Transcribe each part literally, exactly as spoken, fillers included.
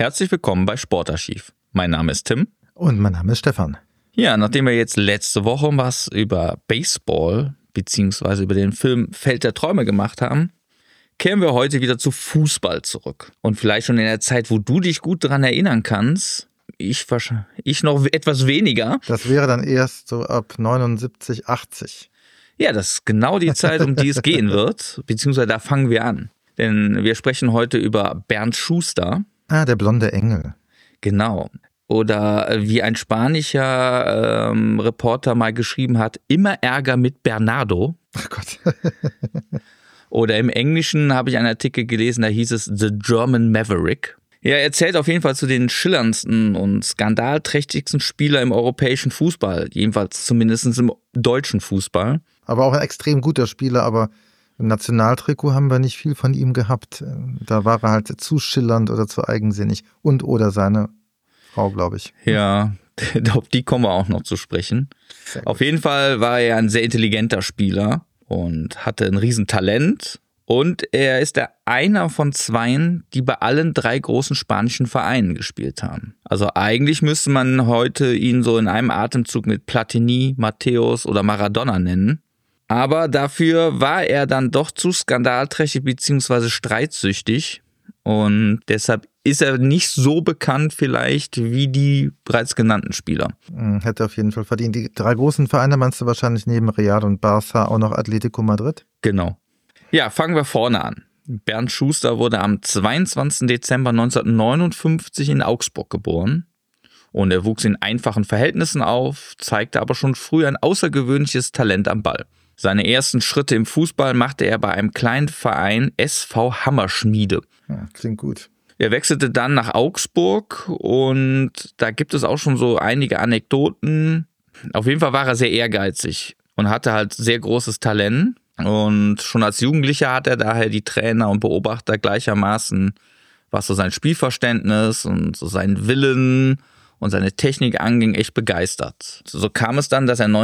Herzlich willkommen bei Sportarchiv. Mein Name ist Tim. Und mein Name ist Stefan. Ja, nachdem wir jetzt letzte Woche was über Baseball bzw. über den Film Feld der Träume gemacht haben, kehren wir heute wieder zu Fußball zurück. Und vielleicht schon in der Zeit, wo du dich gut daran erinnern kannst, ich, ich noch etwas weniger. Das wäre dann erst so ab neunundsiebzig, achtzig. Ja, das ist genau die Zeit, um die es gehen wird, beziehungsweise da fangen wir an. Denn wir sprechen heute über Bernd Schuster. Ah, der blonde Engel. Genau. Oder wie ein spanischer ähm, Reporter mal geschrieben hat, immer Ärger mit Bernardo. Ach Gott. Oder im Englischen habe ich einen Artikel gelesen, da hieß es The German Maverick. Ja, er zählt auf jeden Fall zu den schillerndsten und skandalträchtigsten Spieler im europäischen Fußball. Jedenfalls zumindest im deutschen Fußball. Aber auch ein extrem guter Spieler, aber im Nationaltrikot haben wir nicht viel von ihm gehabt. Da war er halt zu schillernd oder zu eigensinnig. Und oder seine Frau, glaube ich. Ja, auf die kommen wir auch noch zu sprechen. Auf jeden Fall war er ein sehr intelligenter Spieler und hatte ein Riesentalent. Und er ist der einer von zweien, die bei allen drei großen spanischen Vereinen gespielt haben. Also eigentlich müsste man heute ihn so in einem Atemzug mit Platini, Matthäus oder Maradona nennen. Aber dafür war er dann doch zu skandalträchtig bzw. streitsüchtig und deshalb ist er nicht so bekannt vielleicht wie die bereits genannten Spieler. Hätte auf jeden Fall verdient. Die drei großen Vereine meinst du wahrscheinlich neben Real und Barça auch noch Atletico Madrid? Genau. Ja, fangen wir vorne an. Bernd Schuster wurde am zweiundzwanzigsten Dezember neunzehnhundertneunundfünfzig in Augsburg geboren. Und er wuchs in einfachen Verhältnissen auf, zeigte aber schon früh ein außergewöhnliches Talent am Ball. Seine ersten Schritte im Fußball machte er bei einem kleinen Verein S V Hammerschmiede. Ja, klingt gut. Er wechselte dann nach Augsburg und da gibt es auch schon so einige Anekdoten. Auf jeden Fall war er sehr ehrgeizig und hatte halt sehr großes Talent. Und schon als Jugendlicher hat er daher die Trainer und Beobachter gleichermaßen, was so sein Spielverständnis und so sein Willen und seine Technik anging, echt begeistert. So kam es dann, dass er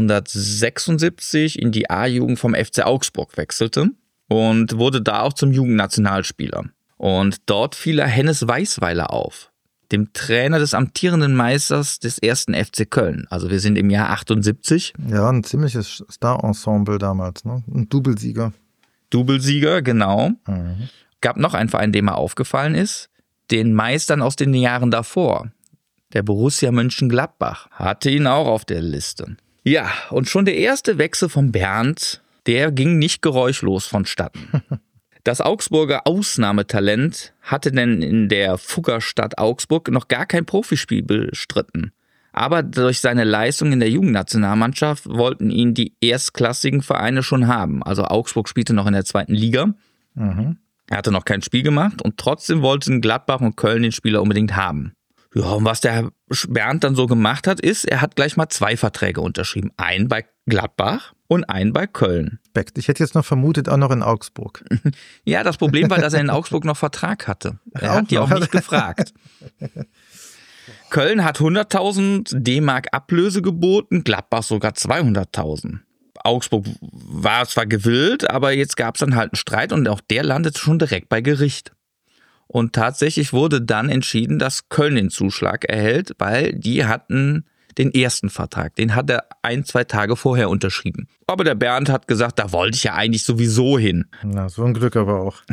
neunzehnhundertsechsundsiebzig in die A-Jugend vom F C Augsburg wechselte und wurde da auch zum Jugendnationalspieler. Und dort fiel er Hennes Weisweiler auf, dem Trainer des amtierenden Meisters des ersten F C Köln. Also wir sind im Jahr achtundsiebzig. Ja, ein ziemliches Star-Ensemble damals, ne? Ein Doublesieger. Doublesieger, genau. Mhm. Gab noch einen Verein, dem er aufgefallen ist, den Meistern aus den Jahren davor. Der Borussia Mönchengladbach hatte ihn auch auf der Liste. Ja, und schon der erste Wechsel von Bernd, der ging nicht geräuschlos vonstatten. Das Augsburger Ausnahmetalent hatte denn in der Fuggerstadt Augsburg noch gar kein Profispiel bestritten. Aber durch seine Leistung in der Jugendnationalmannschaft wollten ihn die erstklassigen Vereine schon haben. Also Augsburg spielte noch in der zweiten Liga. Mhm. Er hatte noch kein Spiel gemacht und trotzdem wollten Gladbach und Köln den Spieler unbedingt haben. Ja, und was der Bernd dann so gemacht hat, ist, er hat gleich mal zwei Verträge unterschrieben. Einen bei Gladbach und einen bei Köln. Ich hätte jetzt noch vermutet, auch noch in Augsburg. Ja, das Problem war, dass er in Augsburg noch Vertrag hatte. Er hat die auch nicht gefragt. Köln hat hunderttausend D-Mark Ablöse geboten, Gladbach sogar zweihunderttausend. Augsburg war zwar gewillt, aber jetzt gab es dann halt einen Streit und auch der landete schon direkt bei Gericht. Und tatsächlich wurde dann entschieden, dass Köln den Zuschlag erhält, weil die hatten den ersten Vertrag. Den hat er ein, zwei Tage vorher unterschrieben. Aber der Bernd hat gesagt, da wollte ich ja eigentlich sowieso hin. Na, so ein Glück aber auch.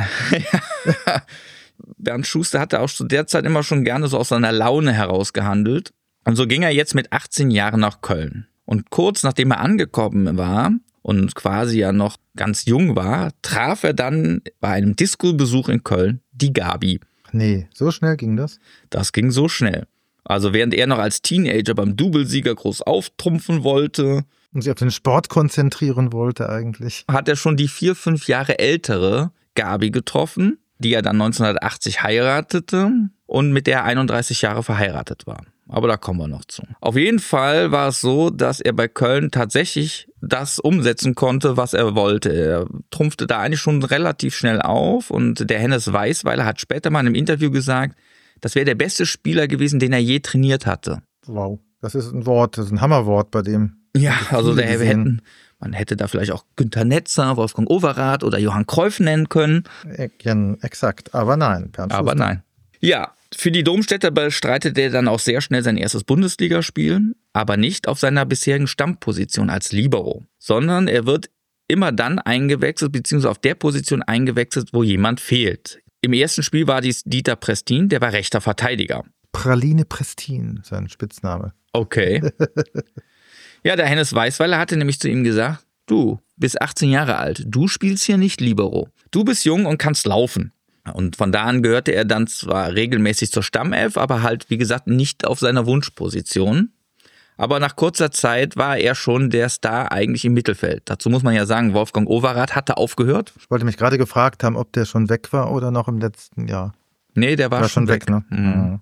Bernd Schuster hatte auch zu der Zeit immer schon gerne so aus seiner Laune heraus gehandelt. Und so ging er jetzt mit achtzehn Jahren nach Köln. Und kurz nachdem er angekommen war und quasi ja noch ganz jung war, traf er dann bei einem Disco-Besuch in Köln die Gabi. Nee, so schnell ging das? Das ging so schnell. Also während er noch als Teenager beim Doublesieger groß auftrumpfen wollte und sich auf den Sport konzentrieren wollte eigentlich, hat er schon die vier, fünf Jahre ältere Gabi getroffen, die er dann neunzehnhundertachtzig heiratete und mit der er einunddreißig Jahre verheiratet war. Aber da kommen wir noch zu. Auf jeden Fall war es so, dass er bei Köln tatsächlich das umsetzen konnte, was er wollte. Er trumpfte da eigentlich schon relativ schnell auf und der Hennes Weisweiler hat später mal in einem Interview gesagt, das wäre der beste Spieler gewesen, den er je trainiert hatte. Wow, das ist ein Wort, das ist ein Hammerwort bei dem. Ja, also der hätten, man hätte da vielleicht auch Günter Netzer, Wolfgang Overath oder Johann Cruyff nennen können. Ja, exakt, aber nein. Aber nein. Ja, für die Domstädter bestreitet er dann auch sehr schnell sein erstes Bundesligaspiel, aber nicht auf seiner bisherigen Stammposition als Libero, sondern er wird immer dann eingewechselt, beziehungsweise auf der Position eingewechselt, wo jemand fehlt. Im ersten Spiel war dies Dieter Prestin, der war rechter Verteidiger. Praline Prestin, sein Spitzname. Okay. Ja, der Hennes Weisweiler hatte nämlich zu ihm gesagt, du bist achtzehn Jahre alt, du spielst hier nicht Libero. Du bist jung und kannst laufen. Und von da an gehörte er dann zwar regelmäßig zur Stammelf, aber halt, wie gesagt, nicht auf seiner Wunschposition. Aber nach kurzer Zeit war er schon der Star eigentlich im Mittelfeld. Dazu muss man ja sagen, Wolfgang Overath hatte aufgehört. Ich wollte mich gerade gefragt haben, ob der schon weg war oder noch im letzten Jahr. Nee, der war, war schon, schon weg. weg ne? Mhm.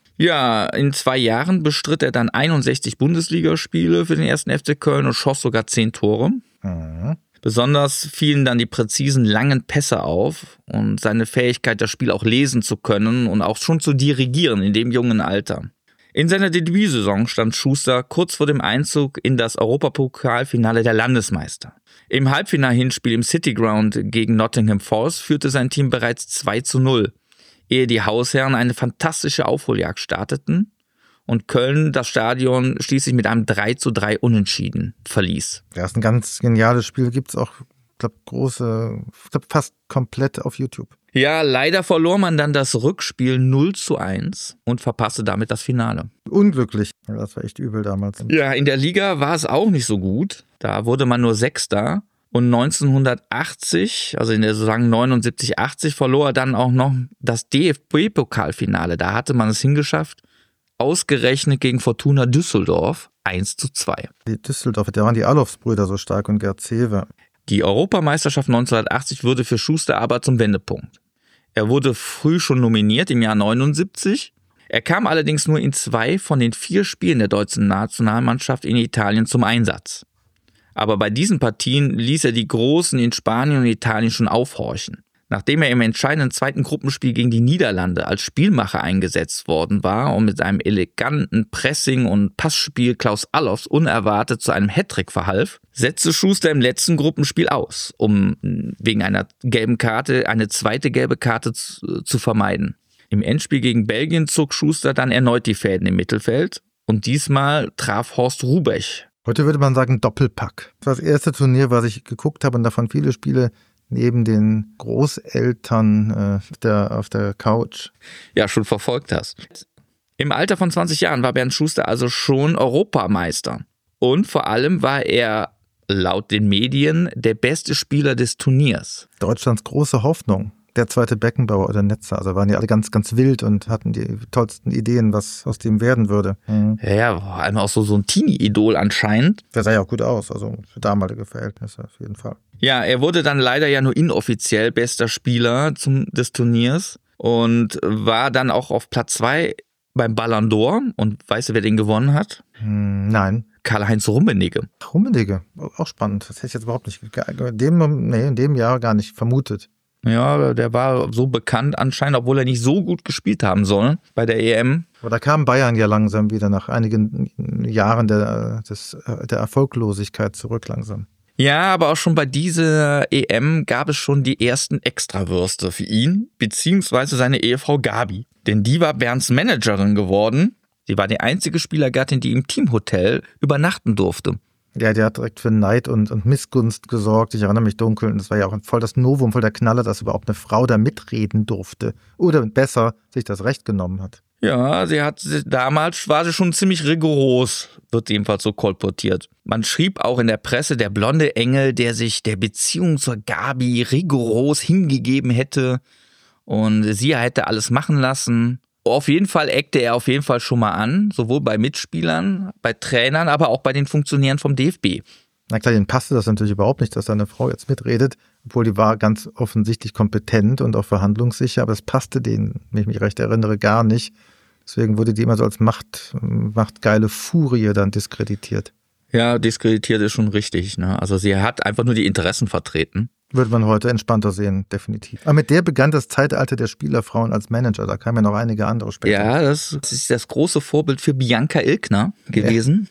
Ja, in zwei Jahren bestritt er dann einundsechzig Bundesligaspiele für den ersten F C Köln und schoss sogar zehn Tore. Mhm. Besonders fielen dann die präzisen langen Pässe auf und seine Fähigkeit, das Spiel auch lesen zu können und auch schon zu dirigieren in dem jungen Alter. In seiner Debütsaison stand Schuster kurz vor dem Einzug in das Europapokalfinale der Landesmeister. Im Halbfinal-Hinspiel im City Ground gegen Nottingham Forest führte sein Team bereits zwei zu null, ehe die Hausherren eine fantastische Aufholjagd starteten und Köln das Stadion schließlich mit einem drei zu drei Unentschieden verließ. Ja, ist ein ganz geniales Spiel, gibt es auch, ich glaube, große, ich glaube, fast komplett auf YouTube. Ja, leider verlor man dann das Rückspiel null zu eins und verpasste damit das Finale. Unglücklich. Ja, das war echt übel damals. Ja, in der Liga war es auch nicht so gut. Da wurde man nur Sechster. Und neunzehnhundertachtzig, also in der Saison neunundsiebzig achtzig, verlor er dann auch noch das D F B-Pokalfinale. Da hatte man es hingeschafft, ausgerechnet gegen Fortuna Düsseldorf eins zu zwei. Die Düsseldorf, da waren die Alofs-Brüder so stark und Gerd Zewe. Die Europameisterschaft neunzehnhundertachtzig wurde für Schuster aber zum Wendepunkt. Er wurde früh schon nominiert, im Jahr neunundsiebzig. Er kam allerdings nur in zwei von den vier Spielen der deutschen Nationalmannschaft in Italien zum Einsatz. Aber bei diesen Partien ließ er die Großen in Spanien und Italien schon aufhorchen. Nachdem er im entscheidenden zweiten Gruppenspiel gegen die Niederlande als Spielmacher eingesetzt worden war und mit seinem eleganten Pressing- und Passspiel Klaus Allofs unerwartet zu einem Hattrick verhalf, setzte Schuster im letzten Gruppenspiel aus, um wegen einer gelben Karte eine zweite gelbe Karte zu, zu vermeiden. Im Endspiel gegen Belgien zog Schuster dann erneut die Fäden im Mittelfeld und diesmal traf Horst Rubech. Heute würde man sagen Doppelpack. Das war das erste Turnier, was ich geguckt habe und davon viele Spiele neben den Großeltern äh, auf, der, auf der Couch. Ja, schon verfolgt hast. Im Alter von zwanzig Jahren war Bernd Schuster also schon Europameister. Und vor allem war er laut den Medien der beste Spieler des Turniers. Deutschlands große Hoffnung. Der zweite Beckenbauer oder Netzer. Also waren die alle ganz, ganz wild und hatten die tollsten Ideen, was aus dem werden würde. Mhm. Ja, ja, vor allem auch so, so ein Teenie-Idol anscheinend. Der sah ja auch gut aus, also für damalige Verhältnisse auf jeden Fall. Ja, er wurde dann leider ja nur inoffiziell bester Spieler zum, des Turniers und war dann auch auf Platz zwei beim Ballon d'Or. Und weißt du, wer den gewonnen hat? Hm, nein. Karl-Heinz Rummenigge. Rummenigge, auch spannend. Das hätte ich jetzt überhaupt nicht, in dem, nee, in dem Jahr gar nicht vermutet. Ja, der war so bekannt anscheinend, obwohl er nicht so gut gespielt haben soll bei der E M. Aber da kam Bayern ja langsam wieder nach einigen Jahren der, des, der Erfolglosigkeit zurück langsam. Ja, aber auch schon bei dieser E M gab es schon die ersten Extrawürste für ihn, beziehungsweise seine Ehefrau Gabi. Denn die war Bernds Managerin geworden. Sie war die einzige Spielergattin, die im Teamhotel übernachten durfte. Ja, der hat direkt für Neid und, und Missgunst gesorgt. Ich erinnere mich dunkel. Und das war ja auch voll das Novum, voll der Knaller, dass überhaupt eine Frau da mitreden durfte. Oder besser, sich das Recht genommen hat. Ja, sie hat damals war sie schon ziemlich rigoros, wird jedenfalls so kolportiert. Man schrieb auch in der Presse, der blonde Engel, der sich der Beziehung zur Gabi rigoros hingegeben hätte und sie hätte alles machen lassen. Auf jeden Fall eckte er auf jeden Fall schon mal an, sowohl bei Mitspielern, bei Trainern, aber auch bei den Funktionären vom D F B. Na klar, denen passte das natürlich überhaupt nicht, dass seine Frau jetzt mitredet, obwohl die war ganz offensichtlich kompetent und auch verhandlungssicher, aber es passte denen, wenn ich mich recht erinnere, gar nicht. Deswegen wurde die immer so als Macht, machtgeile Furie dann diskreditiert. Ja, diskreditiert ist schon richtig, ne? Also sie hat einfach nur die Interessen vertreten. Würde man heute entspannter sehen, definitiv. Aber mit der begann das Zeitalter der Spielerfrauen als Manager. Da kamen ja noch einige andere später. Ja, das ist das große Vorbild für Bianca Ilkner gewesen.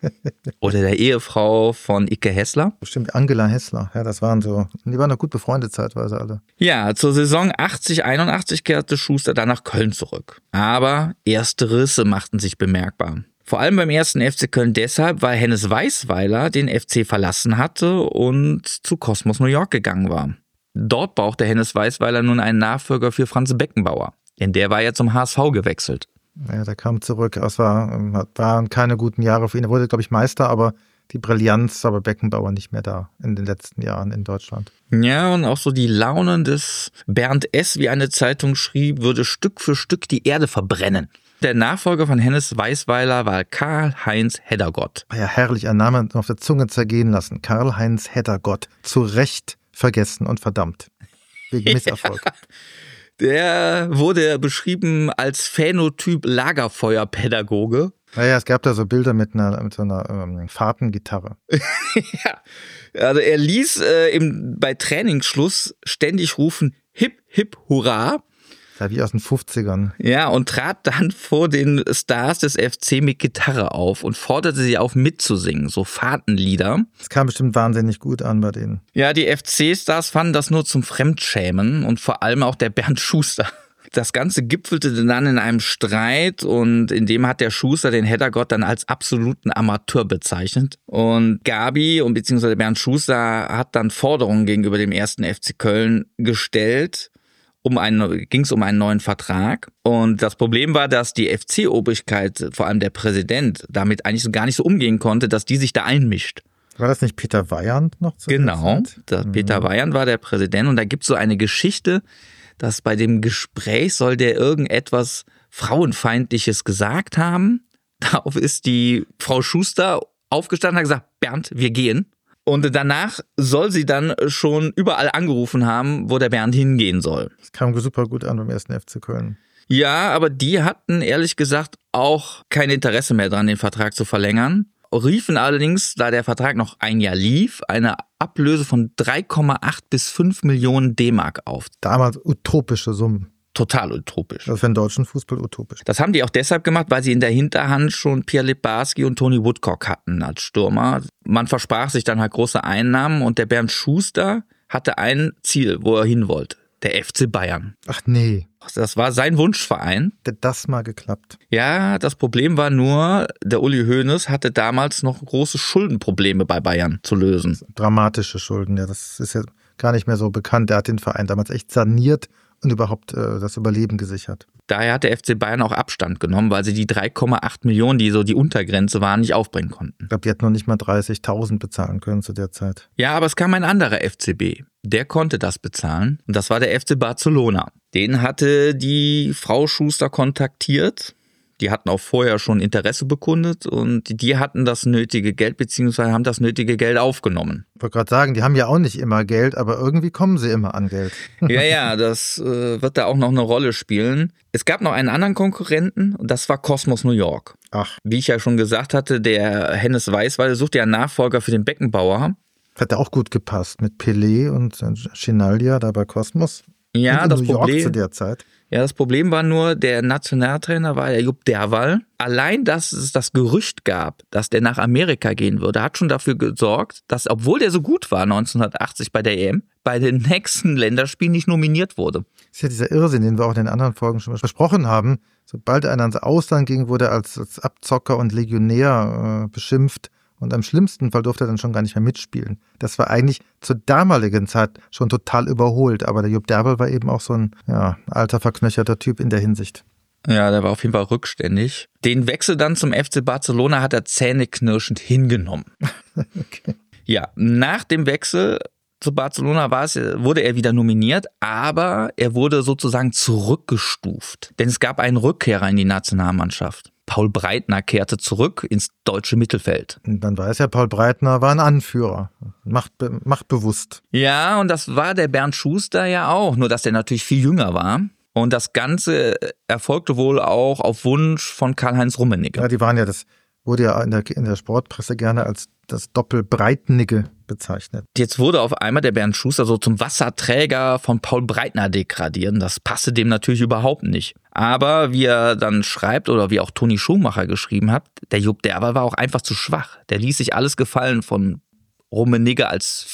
Oder der Ehefrau von Icke Hessler. Bestimmt Angela Hessler. Ja, das waren so, die waren noch gut befreundet zeitweise alle. Ja, zur Saison achtzig einundachtzig kehrte Schuster dann nach Köln zurück. Aber erste Risse machten sich bemerkbar. Vor allem beim ersten F C Köln deshalb, weil Hennes Weisweiler den F C verlassen hatte und zu Kosmos New York gegangen war. Dort brauchte Hennes Weisweiler nun einen Nachfolger für Franz Beckenbauer. Denn der war ja zum H S V gewechselt. Ja, der kam zurück. Es war, waren keine guten Jahre für ihn. Er wurde, glaube ich, Meister, aber die Brillanz war bei Beckenbauer nicht mehr da in den letzten Jahren in Deutschland. Ja, und auch so die Launen des Bernd S., wie eine Zeitung schrieb, würde Stück für Stück die Erde verbrennen. Der Nachfolger von Hennes Weisweiler war Karl-Heinz Heddergott. Ja, herrlich, ein Name auf der Zunge zergehen lassen. Karl-Heinz Heddergott. Zu Recht vergessen und verdammt. Wegen Misserfolg. Ja. Der wurde beschrieben als Phänotyp Lagerfeuerpädagoge. Naja, es gab da so Bilder mit einer, mit so einer ähm, Fahrtengitarre. Ja, also er ließ äh, im, bei Trainingsschluss ständig rufen, hip, hip, hurra. Ja, wie aus den fünfzigern. Ja, und trat dann vor den Stars des F C mit Gitarre auf und forderte sie auf mitzusingen, so Fahrtenlieder. Das kam bestimmt wahnsinnig gut an bei denen. Ja, die F C-Stars fanden das nur zum Fremdschämen und vor allem auch der Bernd Schuster. Das Ganze gipfelte dann in einem Streit und in dem hat der Schuster den Heddergott dann als absoluten Amateur bezeichnet. Und Gabi und beziehungsweise Bernd Schuster hat dann Forderungen gegenüber dem ersten F C Köln gestellt. Um einen, ging es um einen neuen Vertrag. Und das Problem war, dass die F C-Obrigkeit, vor allem der Präsident, damit eigentlich so gar nicht so umgehen konnte, dass die sich da einmischt. War das nicht Peter Weyand noch zu Genau, der Zeit? Mhm. Peter Weyand war der Präsident und da gibt es so eine Geschichte, dass bei dem Gespräch soll der irgendetwas Frauenfeindliches gesagt haben. Darauf ist die Frau Schuster aufgestanden und hat gesagt, Bernd, wir gehen. Und danach soll sie dann schon überall angerufen haben, wo der Bernd hingehen soll. Das kam super gut an beim ersten F C Köln. Ja, aber die hatten ehrlich gesagt auch kein Interesse mehr dran, den Vertrag zu verlängern. Riefen allerdings, da der Vertrag noch ein Jahr lief, eine Ablöse von drei Komma acht bis fünf Millionen D-Mark auf. Damals utopische Summen. Total utopisch. Das ist für den deutschen Fußball utopisch. Das haben die auch deshalb gemacht, weil sie in der Hinterhand schon Pierre Littbarski und Tony Woodcock hatten als Stürmer. Man versprach sich dann halt große Einnahmen und der Bernd Schuster hatte ein Ziel, wo er hin wollte. Der F C Bayern. Ach nee. Das war sein Wunschverein. Hat das mal geklappt? Ja, das Problem war nur, der Uli Hoeneß hatte damals noch große Schuldenprobleme bei Bayern zu lösen. Dramatische Schulden, ja, das ist ja gar nicht mehr so bekannt. Er hat den Verein damals echt saniert und überhaupt äh, das Überleben gesichert. Daher hat der F C Bayern auch Abstand genommen, weil sie die drei Komma acht Millionen, die so die Untergrenze waren, nicht aufbringen konnten. Ich glaube, die hätten noch nicht mal dreißigtausend bezahlen können zu der Zeit. Ja, aber es kam ein anderer F C B. Der konnte das bezahlen und das war der F C Barcelona. Den hatte die Frau Schuster kontaktiert. Die hatten auch vorher schon Interesse bekundet und die hatten das nötige Geld beziehungsweise haben das nötige Geld aufgenommen. Ich wollte gerade sagen, die haben ja auch nicht immer Geld, aber irgendwie kommen sie immer an Geld. Ja, ja, das äh, wird da auch noch eine Rolle spielen. Es gab noch einen anderen Konkurrenten und das war Kosmos New York. Ach. Wie ich ja schon gesagt hatte, der Hennes Weisweiler suchte ja einen Nachfolger für den Beckenbauer. Hat auch gut gepasst mit Pelé und Chinaglia da bei Kosmos. Ja, und in das New York Problem zu der Zeit. Ja, das Problem war nur, der Nationaltrainer war der Jupp Derwall. Allein, dass es das Gerücht gab, dass der nach Amerika gehen würde, hat schon dafür gesorgt, dass, obwohl der so gut war neunzehnhundertachtzig bei der E M, bei den nächsten Länderspielen nicht nominiert wurde. Das ist ja dieser Irrsinn, den wir auch in den anderen Folgen schon besprochen haben. Sobald einer ins Ausland ging, wurde er als, als Abzocker und Legionär äh, beschimpft. Und am schlimmsten Fall durfte er dann schon gar nicht mehr mitspielen. Das war eigentlich zur damaligen Zeit schon total überholt. Aber der Jupp Derwall war eben auch so ein ja, alter, verknöcherter Typ in der Hinsicht. Ja, der war auf jeden Fall rückständig. Den Wechsel dann zum F C Barcelona hat er zähneknirschend hingenommen. Okay. Ja, nach dem Wechsel zu Barcelona war es, wurde er wieder nominiert, aber er wurde sozusagen zurückgestuft. Denn es gab einen Rückkehrer in die Nationalmannschaft. Paul Breitner kehrte zurück ins deutsche Mittelfeld. Und dann weiß ja, Paul Breitner war ein Anführer, macht, machtbewusst. Ja, und das war der Bernd Schuster ja auch, nur dass der natürlich viel jünger war. Und das Ganze erfolgte wohl auch auf Wunsch von Karl-Heinz Rummenigge. Ja, die waren ja das wurde ja in der, in der Sportpresse gerne als das Doppelbreitnigge bezeichnet. Jetzt wurde auf einmal der Bernd Schuster so zum Wasserträger von Paul Breitner degradiert. Das passte dem natürlich überhaupt nicht. Aber wie er dann schreibt oder wie auch Toni Schumacher geschrieben hat, der Jupp Derwal war auch einfach zu schwach. Der ließ sich alles gefallen von Rummenigge als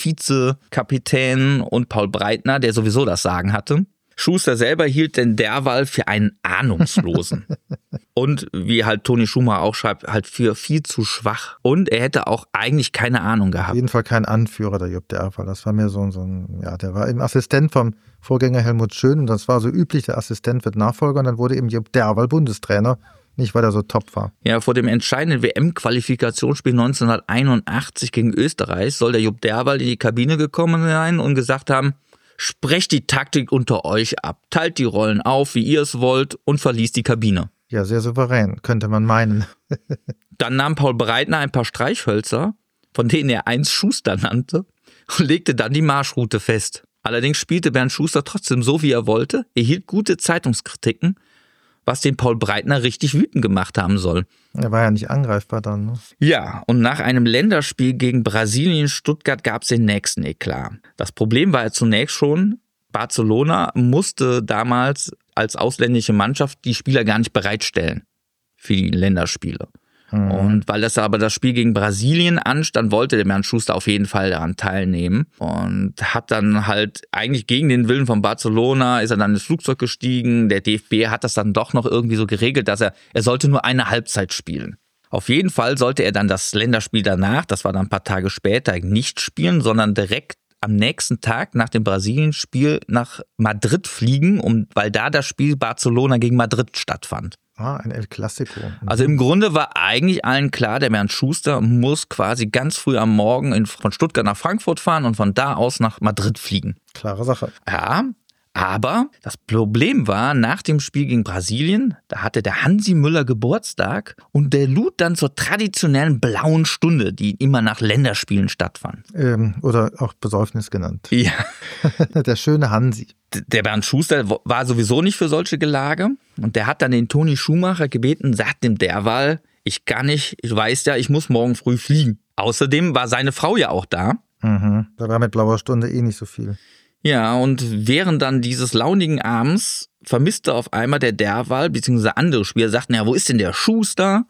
Vizekapitän und Paul Breitner, der sowieso das Sagen hatte. Schuster selber hielt den Derwal für einen Ahnungslosen. Und wie halt Toni Schumacher auch schreibt, halt für viel zu schwach. Und er hätte auch eigentlich keine Ahnung gehabt. Auf jeden Fall kein Anführer, der Jupp Derwal. Das war mehr so, so ein, ja, der war eben Assistent vom Vorgänger Helmut Schön. Und das war so üblich, der Assistent wird Nachfolger. Und dann wurde eben Jupp Derwal Bundestrainer. Nicht, weil er so top war. Ja, vor dem entscheidenden W M-Qualifikationsspiel neunzehnhunderteinundachtzig gegen Österreich soll der Jupp Derwal in die Kabine gekommen sein und gesagt haben, sprecht die Taktik unter euch ab, teilt die Rollen auf, wie ihr es wollt und verließ die Kabine. Ja, sehr souverän, könnte man meinen. Dann nahm Paul Breitner ein paar Streichhölzer, von denen er eins Schuster nannte, und legte dann die Marschroute fest. Allerdings spielte Bernd Schuster trotzdem so, wie er wollte, erhielt gute Zeitungskritiken, was den Paul Breitner richtig wütend gemacht haben soll. Er war ja nicht angreifbar dann. Ne? Ja, und nach einem Länderspiel gegen Brasilien in Stuttgart gab es den nächsten Eklat. Das Problem war ja zunächst schon, Barcelona musste damals als ausländische Mannschaft die Spieler gar nicht bereitstellen für die Länderspiele. Mhm. Und weil das aber das Spiel gegen Brasilien anstand, wollte der Bernd Schuster auf jeden Fall daran teilnehmen und hat dann halt eigentlich gegen den Willen von Barcelona ist er dann ins Flugzeug gestiegen. Der D F B hat das dann doch noch irgendwie so geregelt, dass er, er sollte nur eine Halbzeit spielen. Auf jeden Fall sollte er dann das Länderspiel danach, das war dann ein paar Tage später, nicht spielen, sondern direkt am nächsten Tag nach dem Brasilien-Spiel nach Madrid fliegen, um, weil da das Spiel Barcelona gegen Madrid stattfand. Ah, ein El Clasico. Also im Grunde war eigentlich allen klar, der Bernd Schuster muss quasi ganz früh am Morgen in, von Stuttgart nach Frankfurt fahren und von da aus nach Madrid fliegen. Klare Sache. Ja, aber das Problem war, nach dem Spiel gegen Brasilien, da hatte der Hansi Müller Geburtstag und der lud dann zur traditionellen blauen Stunde, die immer nach Länderspielen stattfand. Ähm, oder auch Besäufnis genannt. Ja. Der schöne Hansi. Der Bernd Schuster war sowieso nicht für solche Gelage und der hat dann den Toni Schumacher gebeten, sagt dem Derwal, ich kann nicht, ich weiß ja, ich muss morgen früh fliegen. Außerdem war seine Frau ja auch da. Mhm. Da war mit blauer Stunde eh nicht so viel. Ja, und während dann dieses launigen Abends vermisste auf einmal der Derwal, beziehungsweise andere Spieler sagten, ja, wo ist denn der Schuster?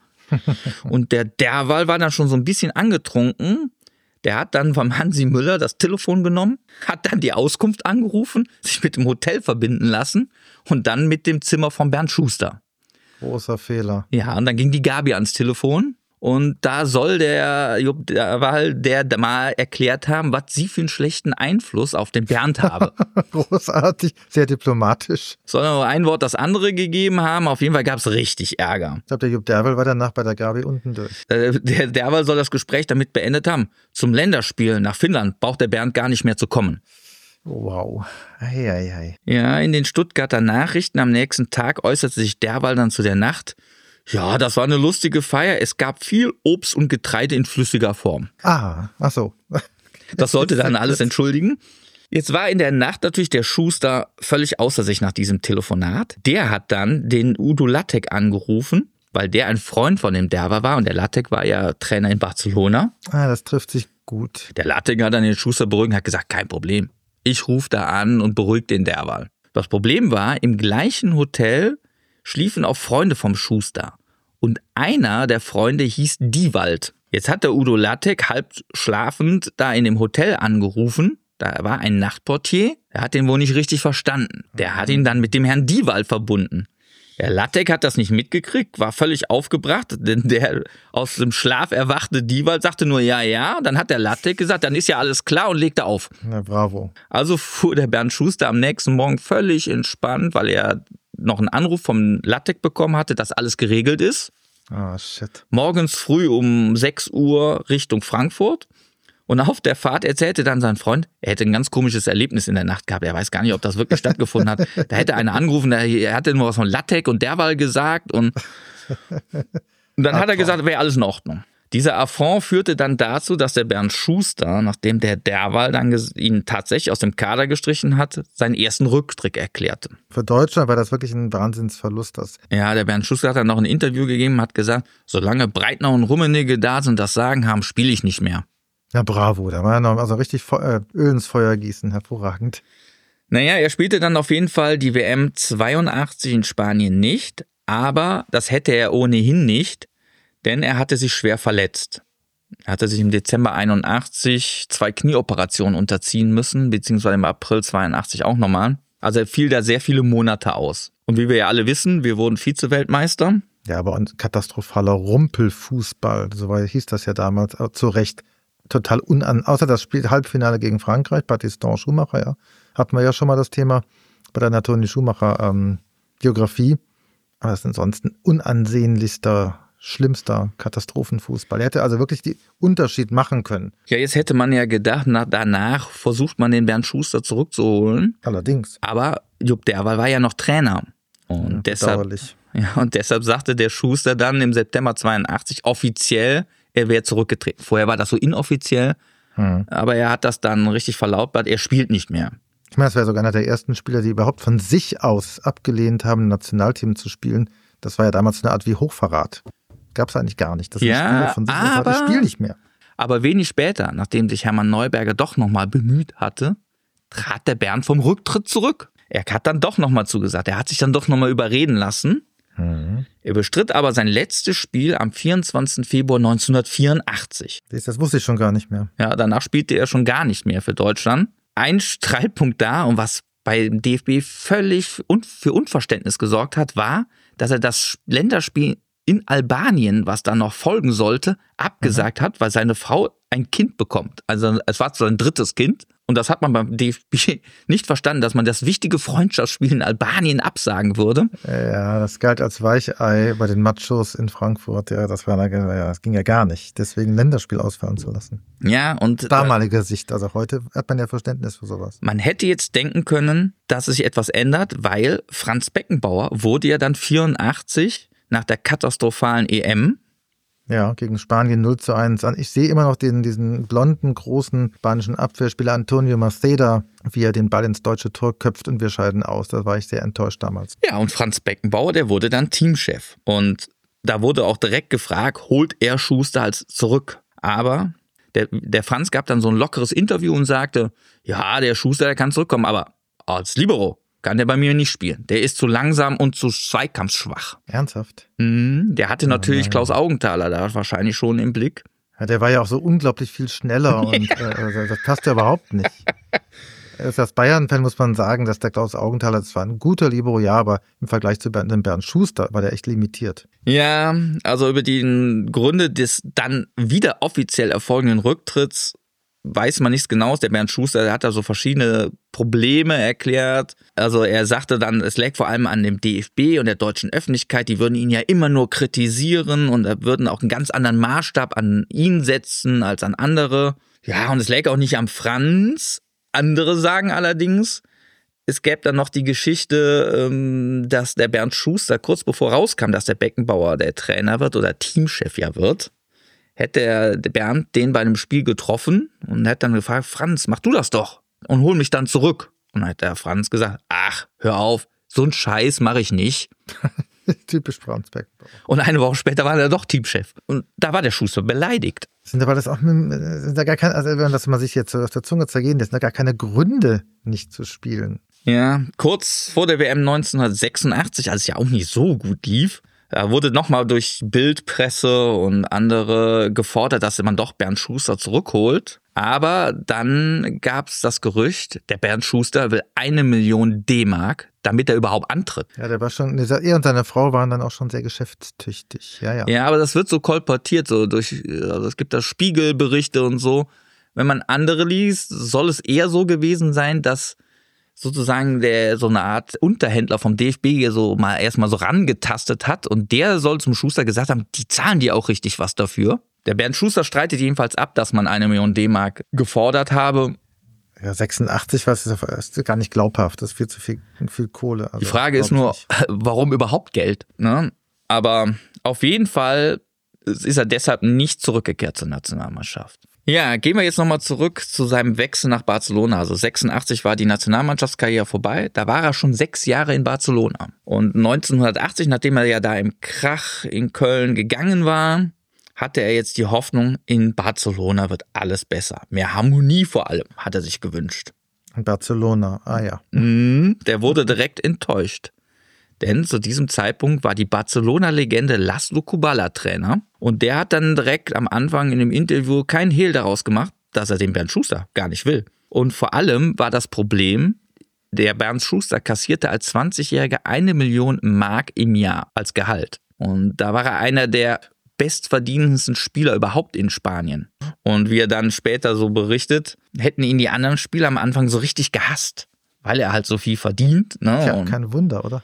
Und der Derwal war dann schon so ein bisschen angetrunken. Der hat dann vom Hansi Müller das Telefon genommen, hat dann die Auskunft angerufen, sich mit dem Hotel verbinden lassen und dann mit dem Zimmer von Bernd Schuster. Großer Fehler. Ja, und dann ging die Gabi ans Telefon. Und da soll der Jupp Derwal der mal erklärt haben, was sie für einen schlechten Einfluss auf den Bernd habe. Großartig, sehr diplomatisch. Soll nur ein Wort das andere gegeben haben. Auf jeden Fall gab es richtig Ärger. Ich glaube, der Jupp Derwal war danach bei der Gabi unten durch. Äh, der Derwal soll das Gespräch damit beendet haben. Zum Länderspiel nach Finnland braucht der Bernd gar nicht mehr zu kommen. Wow. Ei, ei, ei. Ja, in den Stuttgarter Nachrichten am nächsten Tag äußerte sich Derwal dann zu der Nacht. Ja, das war eine lustige Feier. Es gab viel Obst und Getreide in flüssiger Form. Ah, ach so. Das sollte dann alles entschuldigen. Jetzt war in der Nacht natürlich der Schuster völlig außer sich nach diesem Telefonat. Der hat dann den Udo Lattek angerufen, weil der ein Freund von dem Derwal war. Und der Lattek war ja Trainer in Barcelona. Ah, das trifft sich gut. Der Lattek hat dann den Schuster beruhigt und hat gesagt, kein Problem. Ich rufe da an und beruhige den Derwal. Das Problem war, im gleichen Hotel schliefen auch Freunde vom Schuster. Und einer der Freunde hieß Diewald. Jetzt hat der Udo Lattek halb schlafend da in dem Hotel angerufen. Da war ein Nachtportier. Der hat den wohl nicht richtig verstanden. Der hat ihn dann mit dem Herrn Diewald verbunden. Der Lattek hat das nicht mitgekriegt, war völlig aufgebracht, denn der aus dem Schlaf erwachte Diewald sagte nur ja, ja. Dann hat der Lattek gesagt, dann ist ja alles klar und legte auf. Na, bravo. Also fuhr der Bernd Schuster am nächsten Morgen völlig entspannt, weil er noch einen Anruf vom Lattek bekommen hatte, dass alles geregelt ist. Ah, shit. Morgens früh um sechs Uhr Richtung Frankfurt. Und auf der Fahrt erzählte dann sein Freund, er hätte ein ganz komisches Erlebnis in der Nacht gehabt. Er weiß gar nicht, ob das wirklich stattgefunden hat. Da hätte einer angerufen, er hatte nur was von Lattek und Derwal gesagt. Und, und dann hat er gesagt, wäre alles in Ordnung. Dieser Affront führte dann dazu, dass der Bernd Schuster, nachdem der Derwall dann ihn tatsächlich aus dem Kader gestrichen hat, seinen ersten Rücktritt erklärte. Für Deutschland war das wirklich ein Wahnsinnsverlust. Das. Ja, der Bernd Schuster hat dann noch ein Interview gegeben, hat gesagt, solange Breitner und Rummenigge da sind, das Sagen haben, spiele ich nicht mehr. Ja, bravo, da war ja noch also richtig Feu- Öl ins Feuer gießen, hervorragend. Naja, er spielte dann auf jeden Fall die W M zweiundachtzig in Spanien nicht, aber das hätte er ohnehin nicht, denn er hatte sich schwer verletzt. Er hatte sich im Dezember einundachtzig zwei Knieoperationen unterziehen müssen, beziehungsweise im April zweiundachtzig auch nochmal. Also er fiel da sehr viele Monate aus. Und wie wir ja alle wissen, wir wurden Vize-Weltmeister. Ja, aber ein katastrophaler Rumpelfußball, so hieß das ja damals, zu Recht. Total unan, außer das Spiel Halbfinale gegen Frankreich, Battiston Schumacher, ja, hatten wir ja schon mal das Thema bei der Antonie Schumacher ähm, Biografie. Aber das ist ansonsten ein unansehnlichster, schlimmster Katastrophenfußball. Er hätte also wirklich den Unterschied machen können. Ja, jetzt hätte man ja gedacht, na, danach versucht man den Bernd Schuster zurückzuholen. Allerdings. Aber Jupp Derwall war ja noch Trainer. Und, ja, deshalb, ja, und deshalb sagte der Schuster dann im September zweiundachtzig offiziell, er wäre zurückgetreten. Vorher war das so inoffiziell, hm. aber er hat das dann richtig verlautbart, er spielt nicht mehr. Ich meine, das wäre sogar einer der ersten Spieler, die überhaupt von sich aus abgelehnt haben, ein Nationalteam zu spielen. Das war ja damals eine Art wie Hochverrat. Gab es eigentlich gar nicht. Das ja, von sich aber, aus ich spiele nicht mehr. Aber wenig später, nachdem sich Hermann Neuberger doch nochmal bemüht hatte, trat der Bernd vom Rücktritt zurück. Er hat dann doch nochmal zugesagt. Er hat sich dann doch nochmal überreden lassen. Mhm. Er bestritt aber sein letztes Spiel am vierundzwanzigsten Februar neunzehnhundertvierundachtzig. Das wusste ich schon gar nicht mehr. Ja, danach spielte er schon gar nicht mehr für Deutschland. Ein Streitpunkt da, und was beim D F B völlig un- für Unverständnis gesorgt hat, war, dass er das Länderspiel in Albanien, was dann noch folgen sollte, abgesagt mhm. hat, weil seine Frau ein Kind bekommt. Also es war sein drittes Kind. Und das hat man beim D F B nicht verstanden, dass man das wichtige Freundschaftsspiel in Albanien absagen würde. Ja, das galt als Weichei bei den Machos in Frankfurt. Ja, das, war, ja, das ging ja gar nicht. Deswegen Länderspiel ausfallen zu lassen. Ja, und damaliger Sicht. Also heute hat man ja Verständnis für sowas. Man hätte jetzt denken können, dass es sich etwas ändert, weil Franz Beckenbauer wurde ja dann vierundachtzig nach der katastrophalen E M. Ja, gegen Spanien null zu eins an. Ich sehe immer noch den, diesen blonden, großen spanischen Abwehrspieler Antonio Maceda, wie er den Ball ins deutsche Tor köpft und wir scheiden aus. Da war ich sehr enttäuscht damals. Ja, und Franz Beckenbauer, der wurde dann Teamchef. Und da wurde auch direkt gefragt, holt er Schuster als zurück? Aber der, der Franz gab dann so ein lockeres Interview und sagte, ja, der Schuster, der kann zurückkommen, aber als Libero kann der bei mir nicht spielen. Der ist zu langsam und zu zweikampfschwach. Ernsthaft? Mhm, der hatte oh, natürlich nein. Klaus Augenthaler da wahrscheinlich schon im Blick. Ja, der war ja auch so unglaublich viel schneller und ja. äh, das passt ja überhaupt nicht. Als Bayern-Fan muss man sagen, dass der Klaus Augenthaler, das war ein guter Libero, ja, aber im Vergleich zu dem Bernd Schuster war der echt limitiert. Ja, also über die Gründe des dann wieder offiziell erfolgenden Rücktritts weiß man nichts Genaues. Der Bernd Schuster, der hat da so verschiedene Probleme erklärt. Also er sagte dann, es lag vor allem an dem D F B und der deutschen Öffentlichkeit, die würden ihn ja immer nur kritisieren und würden auch einen ganz anderen Maßstab an ihn setzen als an andere. Ja, und es lag auch nicht am Franz. Andere sagen allerdings, es gäbe dann noch die Geschichte, dass der Bernd Schuster kurz bevor rauskam, dass der Beckenbauer der Trainer wird oder Teamchef ja wird, hätte der Bernd den bei einem Spiel getroffen und hätte dann gefragt, Franz, mach du das doch und hol mich dann zurück. Und dann hat der Franz gesagt, ach, hör auf, so einen Scheiß mache ich nicht. Typisch Franz Beckenbauer. Und eine Woche später war er doch Teamchef. Und da war der Schuster beleidigt. Sind aber das auch, sind da gar keine, also wenn das man sich jetzt auf der Zunge zergehen lässt, sind da gar keine Gründe, nicht zu spielen. Ja, kurz vor der W M neunzehnhundertsechsundachtzig, als es ja auch nicht so gut lief, da wurde nochmal durch Bild, Presse und andere gefordert, dass man doch Bernd Schuster zurückholt. Aber dann gab es das Gerücht, der Bernd Schuster will eine Million D-Mark, damit er überhaupt antritt. Ja, der war schon, er und seine Frau waren dann auch schon sehr geschäftstüchtig. Ja, ja. Ja, aber das wird so kolportiert, so durch, also es gibt da Spiegelberichte und so. Wenn man andere liest, soll es eher so gewesen sein, dass sozusagen der so eine Art Unterhändler vom D F B hier so mal erstmal so rangetastet hat und der soll zum Schuster gesagt haben, die zahlen dir auch richtig was dafür. Der Bernd Schuster streitet jedenfalls ab, dass man eine Million D-Mark gefordert habe. Ja, sechsundachtzig, was ist, ist gar nicht glaubhaft, das ist viel zu viel, viel Kohle. Also, die Frage ist nur, warum überhaupt Geld? Ne? Aber auf jeden Fall ist er deshalb nicht zurückgekehrt zur Nationalmannschaft. Ja, gehen wir jetzt nochmal zurück zu seinem Wechsel nach Barcelona. Also sechsundachtzig war die Nationalmannschaftskarriere vorbei. Da war er schon sechs Jahre in Barcelona. Und neunzehnhundertachtzig, nachdem er ja da im Krach in Köln gegangen war, hatte er jetzt die Hoffnung, in Barcelona wird alles besser. Mehr Harmonie vor allem, hat er sich gewünscht. In Barcelona, ah ja. Mhm, der wurde direkt enttäuscht. Denn zu diesem Zeitpunkt war die Barcelona-Legende Laszlo Kubala Trainer. Und der hat dann direkt am Anfang in dem Interview keinen Hehl daraus gemacht, dass er den Bernd Schuster gar nicht will. Und vor allem war das Problem, der Bernd Schuster kassierte als zwanzigjähriger eine Million Mark im Jahr als Gehalt. Und da war er einer der bestverdienendsten Spieler überhaupt in Spanien. Und wie er dann später so berichtet, hätten ihn die anderen Spieler am Anfang so richtig gehasst, weil er halt so viel verdient. Ne? Ja, kein Wunder, oder?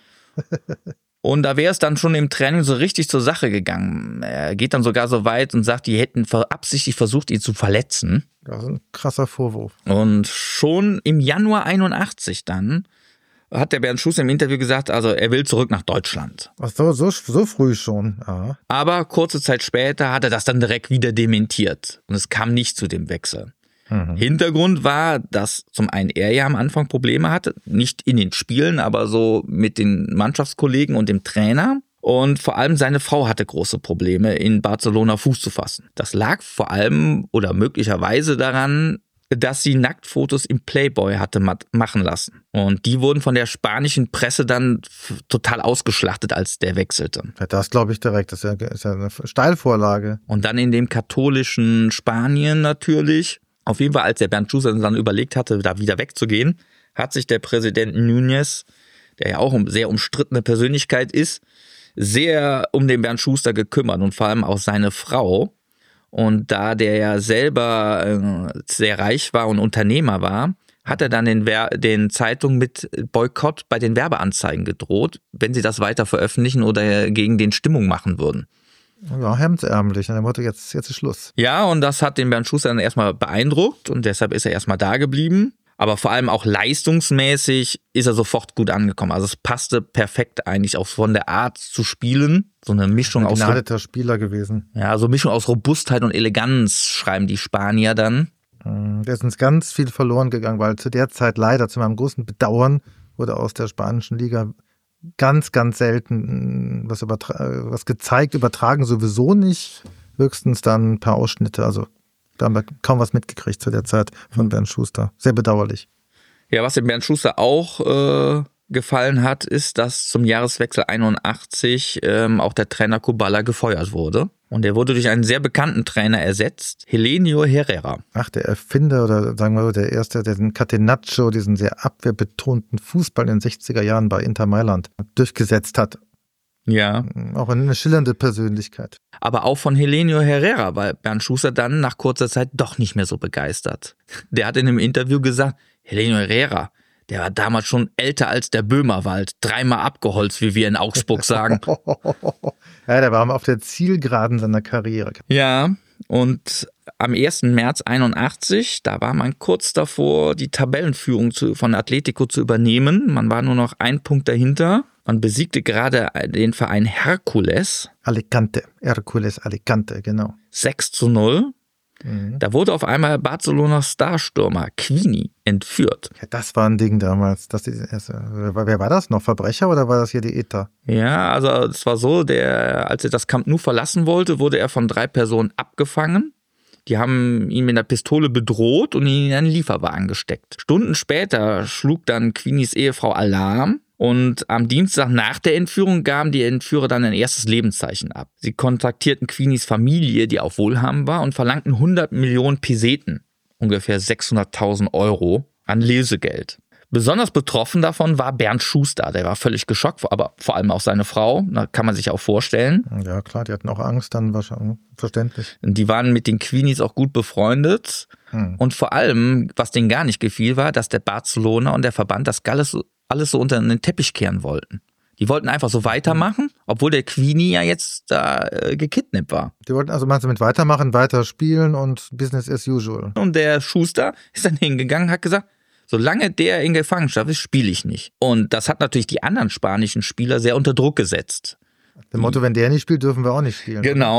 Und da wäre es dann schon im Training so richtig zur Sache gegangen. Er geht dann sogar so weit und sagt, die hätten absichtlich versucht, ihn zu verletzen. Das ist ein krasser Vorwurf. Und schon im Januar einundachtzig dann hat der Bernd Schuster im Interview gesagt, also er will zurück nach Deutschland. Ach so, so, so früh schon. Ja. Aber kurze Zeit später hat er das dann direkt wieder dementiert. Und es kam nicht zu dem Wechsel. Mhm. Hintergrund war, dass zum einen er ja am Anfang Probleme hatte, nicht in den Spielen, aber so mit den Mannschaftskollegen und dem Trainer. Und vor allem seine Frau hatte große Probleme, in Barcelona Fuß zu fassen. Das lag vor allem oder möglicherweise daran, dass sie Nacktfotos im Playboy hatte machen lassen. Und die wurden von der spanischen Presse dann f- total ausgeschlachtet, als der wechselte. Ja, das glaube ich direkt, das ist ja, ist ja eine Steilvorlage. Und dann in dem katholischen Spanien natürlich. Auf jeden Fall, als der Bernd Schuster dann überlegt hatte, da wieder wegzugehen, hat sich der Präsident Núñez, der ja auch eine sehr umstrittene Persönlichkeit ist, sehr um den Bernd Schuster gekümmert und vor allem auch seine Frau. Und da der ja selber äh, sehr reich war und Unternehmer war, hat er dann den, Wer- den Zeitungen mit Boykott bei den Werbeanzeigen gedroht, wenn sie das weiter veröffentlichen oder gegen den Stimmung machen würden. Ja, hemdsärmlich. Und er wollte jetzt, jetzt ist Schluss. Ja, und das hat den Bernd Schuster dann erstmal beeindruckt und deshalb ist er erstmal da geblieben. Aber vor allem auch leistungsmäßig ist er sofort gut angekommen. Also es passte perfekt eigentlich auch von der Art zu spielen. So eine Mischung Ein aus... begnadeter Spieler gewesen. Ja, so eine Mischung aus Robustheit und Eleganz, schreiben die Spanier dann. Der ist uns ganz viel verloren gegangen, weil zu der Zeit leider, zu meinem großen Bedauern, wurde aus der spanischen Liga ganz, ganz selten was, übertra- was gezeigt, übertragen sowieso nicht. Höchstens dann ein paar Ausschnitte. Also da haben wir kaum was mitgekriegt zu der Zeit von Bernd Schuster. Sehr bedauerlich. Ja, was dem Bernd Schuster auch äh, gefallen hat, ist, dass zum Jahreswechsel einundachtzig ähm, auch der Trainer Kubala gefeuert wurde. Und er wurde durch einen sehr bekannten Trainer ersetzt, Helenio Herrera. Ach, der Erfinder oder sagen wir so, der Erste, der den Catenaccio, diesen sehr abwehrbetonten Fußball in den sechziger Jahren bei Inter Mailand durchgesetzt hat. Ja. Auch eine schillernde Persönlichkeit. Aber auch von Helenio Herrera war Bernd Schuster dann nach kurzer Zeit doch nicht mehr so begeistert. Der hat in einem Interview gesagt, Helenio Herrera, der war damals schon älter als der Böhmerwald, dreimal abgeholzt, wie wir in Augsburg sagen. Ja, der war auf der Zielgeraden seiner Karriere. Ja, und am ersten März einundachtzig, da war man kurz davor, die Tabellenführung zu, von Atletico zu übernehmen. Man war nur noch ein Punkt dahinter. Man besiegte gerade den Verein Hercules. Alicante, Hercules Alicante, genau. sechs zu null. Mhm. Da wurde auf einmal Barcelonas Starstürmer Quini entführt. Ja, das war ein Ding damals. Dass die, also, wer war das noch? Verbrecher oder war das hier die E T A? Ja, also es war so, der, als er das Camp Nou verlassen wollte, wurde er von drei Personen abgefangen. Die haben ihn mit einer Pistole bedroht und ihn in einen Lieferwagen gesteckt. Stunden später schlug dann Quinis Ehefrau Alarm. Und am Dienstag nach der Entführung gaben die Entführer dann ein erstes Lebenszeichen ab. Sie kontaktierten Quinis Familie, die auch wohlhabend war, und verlangten hundert Millionen Peseten, ungefähr sechshunderttausend Euro, an Lösegeld. Besonders betroffen davon war Bernd Schuster. Der war völlig geschockt, aber vor allem auch seine Frau. Da kann man sich auch vorstellen. Ja klar, die hatten auch Angst dann wahrscheinlich. Verständlich. Die waren mit den Quinis auch gut befreundet. Hm. Und vor allem, was denen gar nicht gefiel, war, dass der Barcelona und der Verband das alles alles so unter den Teppich kehren wollten. Die wollten einfach so weitermachen, obwohl der Quini ja jetzt da äh, gekidnappt war. Die wollten also meinst du mit weitermachen, weiter spielen und Business as usual. Und der Schuster ist dann hingegangen, hat gesagt, solange der in Gefangenschaft ist, spiele ich nicht. Und das hat natürlich die anderen spanischen Spieler sehr unter Druck gesetzt. Das Motto, wenn der nicht spielt, dürfen wir auch nicht spielen. Genau.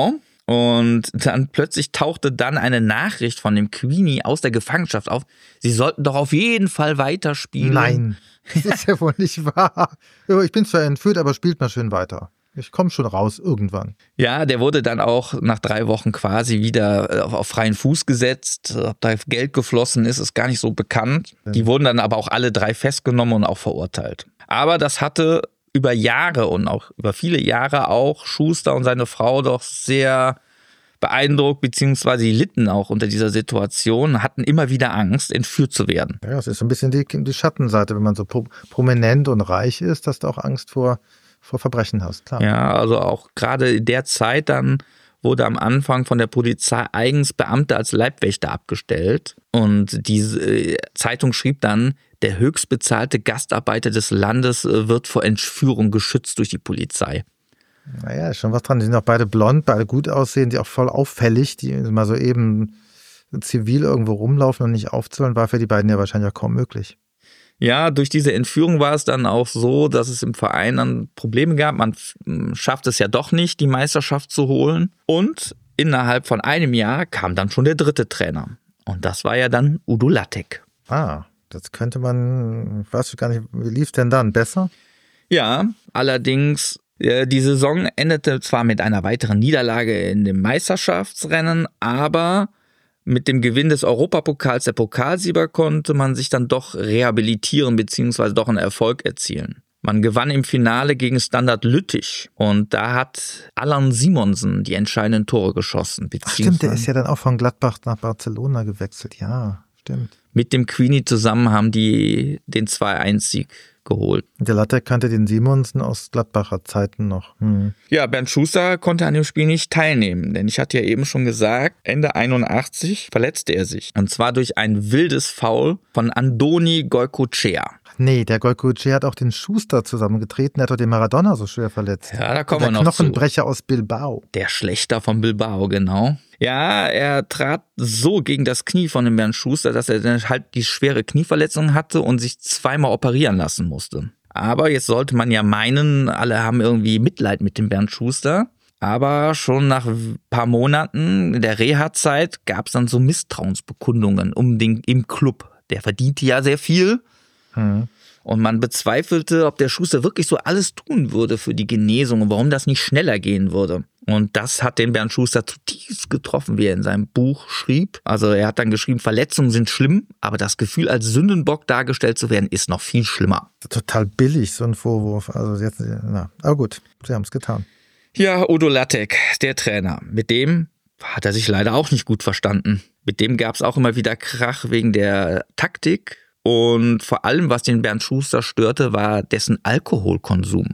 Und dann plötzlich tauchte dann eine Nachricht von dem Queenie aus der Gefangenschaft auf. Sie sollten doch auf jeden Fall weiterspielen. Nein, das ist ja wohl nicht wahr. Ich bin zwar entführt, aber spielt mal schön weiter. Ich komme schon raus irgendwann. Ja, der wurde dann auch nach drei Wochen quasi wieder auf, auf freien Fuß gesetzt. Ob da Geld geflossen ist, ist gar nicht so bekannt. Die wurden dann aber auch alle drei festgenommen und auch verurteilt. Aber das hatte über Jahre und auch über viele Jahre auch Schuster und seine Frau doch sehr beeindruckt, beziehungsweise die litten auch unter dieser Situation, hatten immer wieder Angst, entführt zu werden. Ja, es ist so ein bisschen die, die Schattenseite, wenn man so pro, prominent und reich ist, dass du auch Angst vor, vor Verbrechen hast, klar. Ja, also auch gerade in der Zeit dann wurde am Anfang von der Polizei eigens Beamte als Leibwächter abgestellt. Und die Zeitung schrieb dann, der höchstbezahlte Gastarbeiter des Landes wird vor Entführung geschützt durch die Polizei. Naja, ist schon was dran. Die sind auch beide blond, beide gut aussehen, die auch voll auffällig, die mal so eben zivil irgendwo rumlaufen und nicht aufzählen, war für die beiden ja wahrscheinlich auch kaum möglich. Ja, durch diese Entführung war es dann auch so, dass es im Verein dann Probleme gab. Man schafft es ja doch nicht, die Meisterschaft zu holen. Und innerhalb von einem Jahr kam dann schon der dritte Trainer. Und das war ja dann Udo Lattek. Ah, das könnte man, ich weiß gar nicht, wie lief es denn dann? Besser? Ja, allerdings, die Saison endete zwar mit einer weiteren Niederlage in dem Meisterschaftsrennen, aber mit dem Gewinn des Europapokals der Pokalsieger konnte man sich dann doch rehabilitieren bzw. doch einen Erfolg erzielen. Man gewann im Finale gegen Standard Lüttich und da hat Allan Simonsen die entscheidenden Tore geschossen. Ach stimmt, der ist ja dann auch von Gladbach nach Barcelona gewechselt, ja, stimmt. Mit dem Queenie zusammen haben die den zwei eins Sieg geholt. Der Lattek kannte den Simonsen aus Gladbacher Zeiten noch. Hm. Ja, Bernd Schuster konnte an dem Spiel nicht teilnehmen, denn ich hatte ja eben schon gesagt, Ende einundachtzig verletzte er sich. Und zwar durch ein wildes Foul von Andoni Goicoechea. Nee, der Goicoechea hat auch den Schuster zusammengetreten, der hat doch den Maradona so schwer verletzt. Ja, da kommen wir noch zu. Der Knochenbrecher aus Bilbao. Der Schlechter von Bilbao, genau. Ja, er trat so gegen das Knie von dem Bernd Schuster, dass er dann halt die schwere Knieverletzung hatte und sich zweimal operieren lassen musste. Aber jetzt sollte man ja meinen, alle haben irgendwie Mitleid mit dem Bernd Schuster. Aber schon nach ein paar Monaten in der Reha-Zeit gab es dann so Misstrauensbekundungen um den im Club. Der verdiente ja sehr viel. Hm. Und man bezweifelte, ob der Schuster wirklich so alles tun würde für die Genesung und warum das nicht schneller gehen würde. Und das hat den Bernd Schuster zutiefst getroffen, wie er in seinem Buch schrieb. Also er hat dann geschrieben, Verletzungen sind schlimm, aber das Gefühl, als Sündenbock dargestellt zu werden, ist noch viel schlimmer. Total billig, so ein Vorwurf. Also jetzt, na, aber gut, sie haben es getan. Ja, Udo Lattek, der Trainer. Mit dem hat er sich leider auch nicht gut verstanden. Mit dem gab es auch immer wieder Krach wegen der Taktik. Und vor allem, was den Bernd Schuster störte, war dessen Alkoholkonsum.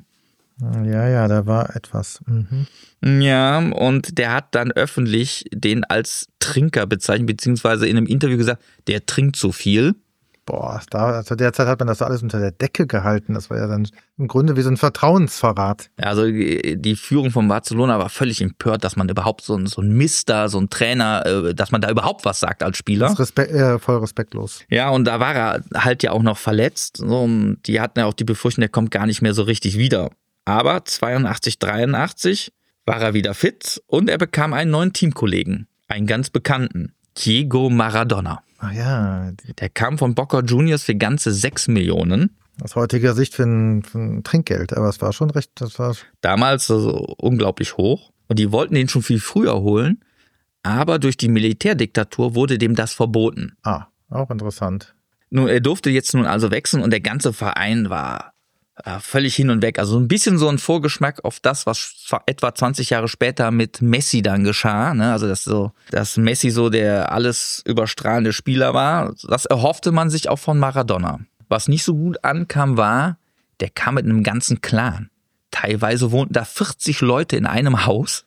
Ja, ja, da war etwas. Mhm. Ja, und der hat dann öffentlich den als Trinker bezeichnet, beziehungsweise in einem Interview gesagt, der trinkt so viel. Boah, da, zu der Zeit hat man das alles unter der Decke gehalten. Das war ja dann im Grunde wie so ein Vertrauensverrat. Also die Führung von Barcelona war völlig empört, dass man überhaupt so ein, so ein Mister, so ein Trainer, dass man da überhaupt was sagt als Spieler. Das ist Respekt, äh, voll respektlos. Ja, und da war er halt ja auch noch verletzt. Und die hatten ja auch die Befürchtung, der kommt gar nicht mehr so richtig wieder. Aber zweiundachtzig, dreiundachtzig war er wieder fit und er bekam einen neuen Teamkollegen, einen ganz bekannten, Diego Maradona. Ach ja. Der kam von Boca Juniors für ganze sechs Millionen. Aus heutiger Sicht für ein, für ein Trinkgeld, aber es war schon recht, das war damals also unglaublich hoch. Und die wollten den schon viel früher holen, aber durch die Militärdiktatur wurde dem das verboten. Ah, auch interessant. Nun, er durfte jetzt nun also wechseln und der ganze Verein war äh, völlig hin und weg. Also ein bisschen so ein Vorgeschmack auf das, was etwa zwanzig Jahre später mit Messi dann geschah. Ne? Also dass, so, dass Messi so der alles überstrahlende Spieler war. Das erhoffte man sich auch von Maradona. Was nicht so gut ankam, war, der kam mit einem ganzen Clan. Teilweise wohnten da vierzig Leute in einem Haus.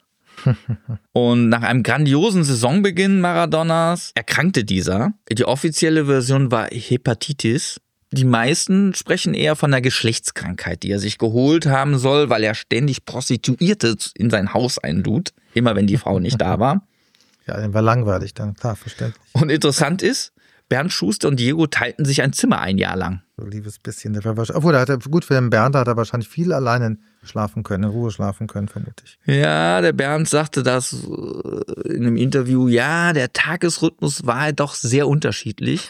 Und nach einem grandiosen Saisonbeginn Maradonas erkrankte dieser. Die offizielle Version war Hepatitis. Die meisten sprechen eher von einer Geschlechtskrankheit, die er sich geholt haben soll, weil er ständig Prostituierte in sein Haus einlud, immer wenn die Frau nicht da war. Ja, dem war langweilig dann, klar, verständlich. Und interessant ist, Bernd Schuster und Diego teilten sich ein Zimmer ein Jahr lang. So liebes bisschen. Der war wahrscheinlich, obwohl, der hatte, gut für den Bernd, da hat er wahrscheinlich viel alleine schlafen können, in Ruhe schlafen können, vermute ich. Ja, der Bernd sagte das in einem Interview, ja, der Tagesrhythmus war doch sehr unterschiedlich.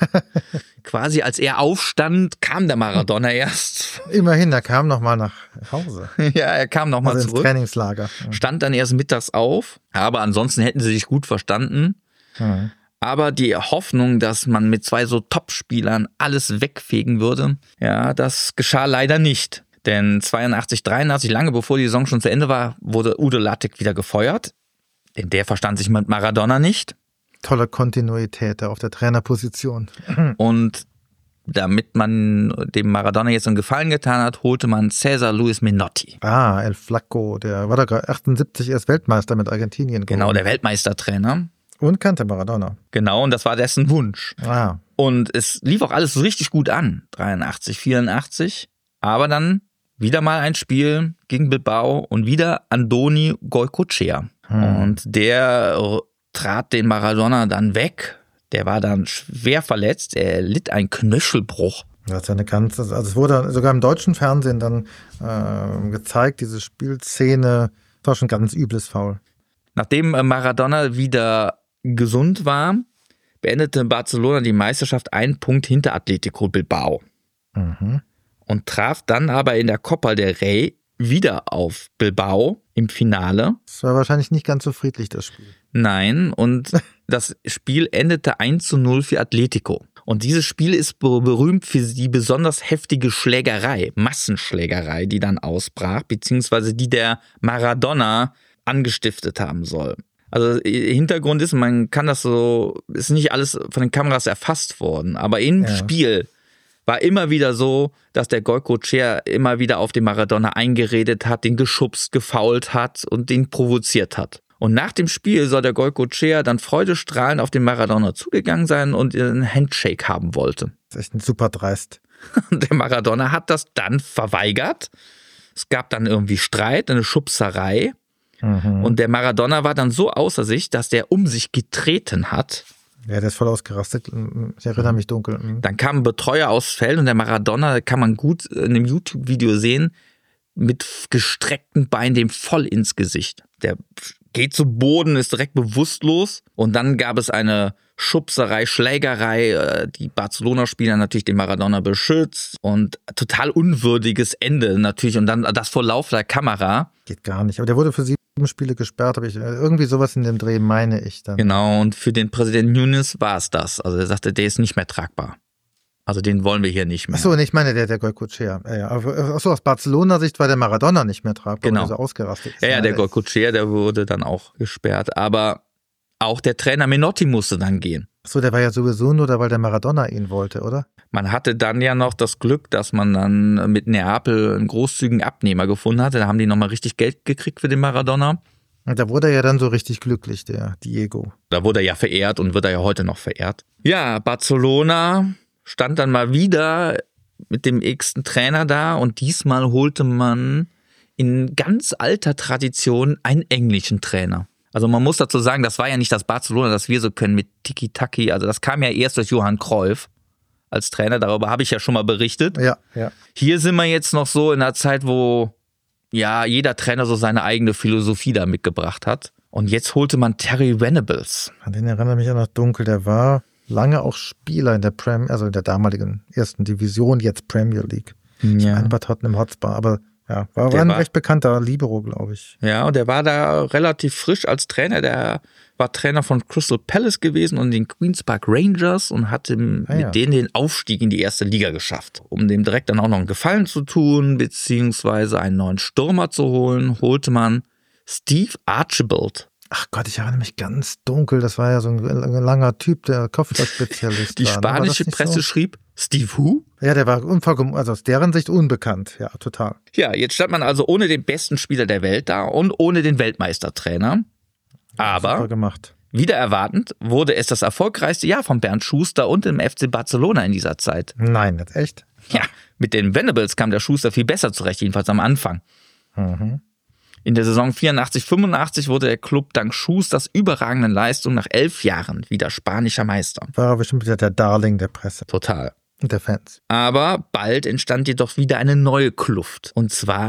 Quasi als er aufstand, kam der Maradona erst. Immerhin, er kam nochmal nach Hause. Ja, er kam nochmal also zurück. Ins Trainingslager. Stand dann erst mittags auf, aber ansonsten hätten sie sich gut verstanden. Mhm. Aber die Hoffnung, dass man mit zwei so Top-Spielern alles wegfegen würde, ja, das geschah leider nicht. Denn zweiundachtzig, dreiundachtzig, lange bevor die Saison schon zu Ende war, wurde Udo Lattek wieder gefeuert. Denn der verstand sich mit Maradona nicht. Tolle Kontinuität auf der Trainerposition. Und damit man dem Maradona jetzt einen Gefallen getan hat, holte man César Luis Menotti. Ah, El Flaco, der war da gerade achtundsiebzig erst Weltmeister mit Argentinien geworden. Genau, der Weltmeistertrainer. Und kannte Maradona. Genau, und das war dessen Wunsch. Ah. Und es lief auch alles so richtig gut an, dreiundachtzig, vierundachtzig. Aber dann wieder mal ein Spiel gegen Bilbao und wieder Andoni Goicoechea. Hm. Und der trat den Maradona dann weg. Der war dann schwer verletzt. Er litt einen Knöchelbruch. Das ist ja eine ganze, also es wurde sogar im deutschen Fernsehen dann äh, gezeigt, diese Spielszene. Das war schon ein ganz übles Foul. Nachdem Maradona wieder gesund war, beendete Barcelona die Meisterschaft einen Punkt hinter Atletico Bilbao. Mhm. Und traf dann aber in der Copa del Rey wieder auf Bilbao im Finale. Das war wahrscheinlich nicht ganz so friedlich, das Spiel. Nein, und das Spiel endete eins zu null für Atletico. Und dieses Spiel ist berühmt für die besonders heftige Schlägerei, Massenschlägerei, die dann ausbrach, beziehungsweise die der Maradona angestiftet haben soll. Also Hintergrund ist, man kann das so, ist nicht alles von den Kameras erfasst worden, aber im ja. Spiel war immer wieder so, dass der Goicoechea immer wieder auf den Maradona eingeredet hat, den geschubst, gefoult hat und den provoziert hat. Und nach dem Spiel soll der Goicoechea dann freudestrahlend auf den Maradona zugegangen sein und einen Handshake haben wollte. Das ist echt ein super dreist. Der Maradona hat das dann verweigert. Es gab dann irgendwie Streit, eine Schubserei. Mhm. Und der Maradona war dann so außer sich, dass der um sich getreten hat. Ja, der ist voll ausgerastet. Ich erinnere mich dunkel. Dann kam ein Betreuer aufs Feld und der Maradona, kann man gut in einem YouTube-Video sehen, mit gestreckten Beinen dem voll ins Gesicht. Der geht zu Boden, ist direkt bewusstlos. Und dann gab es eine Schubserei, Schlägerei, die Barcelona-Spieler natürlich den Maradona beschützt und total unwürdiges Ende natürlich. Und dann das vor Lauf der Kamera. Geht gar nicht. Aber der wurde für sieben Spiele gesperrt, habe ich irgendwie sowas in dem Dreh, meine ich dann. Genau, und für den Präsidenten Núñez war es das. Also er sagte, der ist nicht mehr tragbar. Also den wollen wir hier nicht mehr. Achso, ich meine, der, der Goicoechea. Ja, ja. Achso, aus Barcelona-Sicht war der Maradona nicht mehr tragbar, genau. weil er so ausgerastet ist. Ja, ja, der Goicoechea, der wurde dann auch gesperrt. Aber auch der Trainer Menotti musste dann gehen. Achso, der war ja sowieso nur da, weil der Maradona ihn wollte, oder? Man hatte dann ja noch das Glück, dass man dann mit Neapel einen großzügigen Abnehmer gefunden hatte. Da haben die nochmal richtig Geld gekriegt für den Maradona. Und da wurde er ja dann so richtig glücklich, der Diego. Da wurde er ja verehrt und wird er ja heute noch verehrt. Ja, Barcelona stand dann mal wieder mit dem x-ten Trainer da und diesmal holte man in ganz alter Tradition einen englischen Trainer. Also man muss dazu sagen, das war ja nicht das Barcelona, das wir so können mit Tiki-Taki. Also das kam ja erst durch Johann Cruyff als Trainer. Darüber habe ich ja schon mal berichtet. Ja, ja. Hier sind wir jetzt noch so in einer Zeit, wo ja jeder Trainer so seine eigene Philosophie da mitgebracht hat. Und jetzt holte man Terry Venables. An den erinnere mich ja noch dunkel. Der war lange auch Spieler in der Prem, also in der damaligen ersten Division, jetzt Premier League. Ja. Ein bei Tottenham Hotspur, aber ja, war, war ein war, recht bekannter Libero, glaube ich. Ja, und der war da relativ frisch als Trainer. Der war Trainer von Crystal Palace gewesen und den Queen's Park Rangers und hat im, ah, ja. mit denen den Aufstieg in die erste Liga geschafft. Um dem direkt dann auch noch einen Gefallen zu tun, beziehungsweise einen neuen Stürmer zu holen, holte man Steve Archibald. Ach Gott, ich erinnere mich ganz dunkel. Das war ja so ein langer Typ, der Kopfballspezialist. Die spanische war, Presse so? schrieb, Steve Who? Ja, der war unvollkommen, also aus deren Sicht unbekannt. Ja, total. Ja, jetzt stand man also ohne den besten Spieler der Welt da und ohne den Weltmeistertrainer. Aber super gemacht. Wieder erwartend wurde es das erfolgreichste Jahr von Bernd Schuster und dem F C Barcelona in dieser Zeit. Nein, das echt? Ja, mit den Venables kam der Schuster viel besser zurecht, jedenfalls am Anfang. Mhm. In der Saison vierundachtzig fünfundachtzig wurde der Club dank Schusters überragenden Leistung nach elf Jahren wieder spanischer Meister. War er bestimmt wieder der Darling der Presse. Total. Und der Fans. Aber bald entstand jedoch wieder eine neue Kluft. Und zwar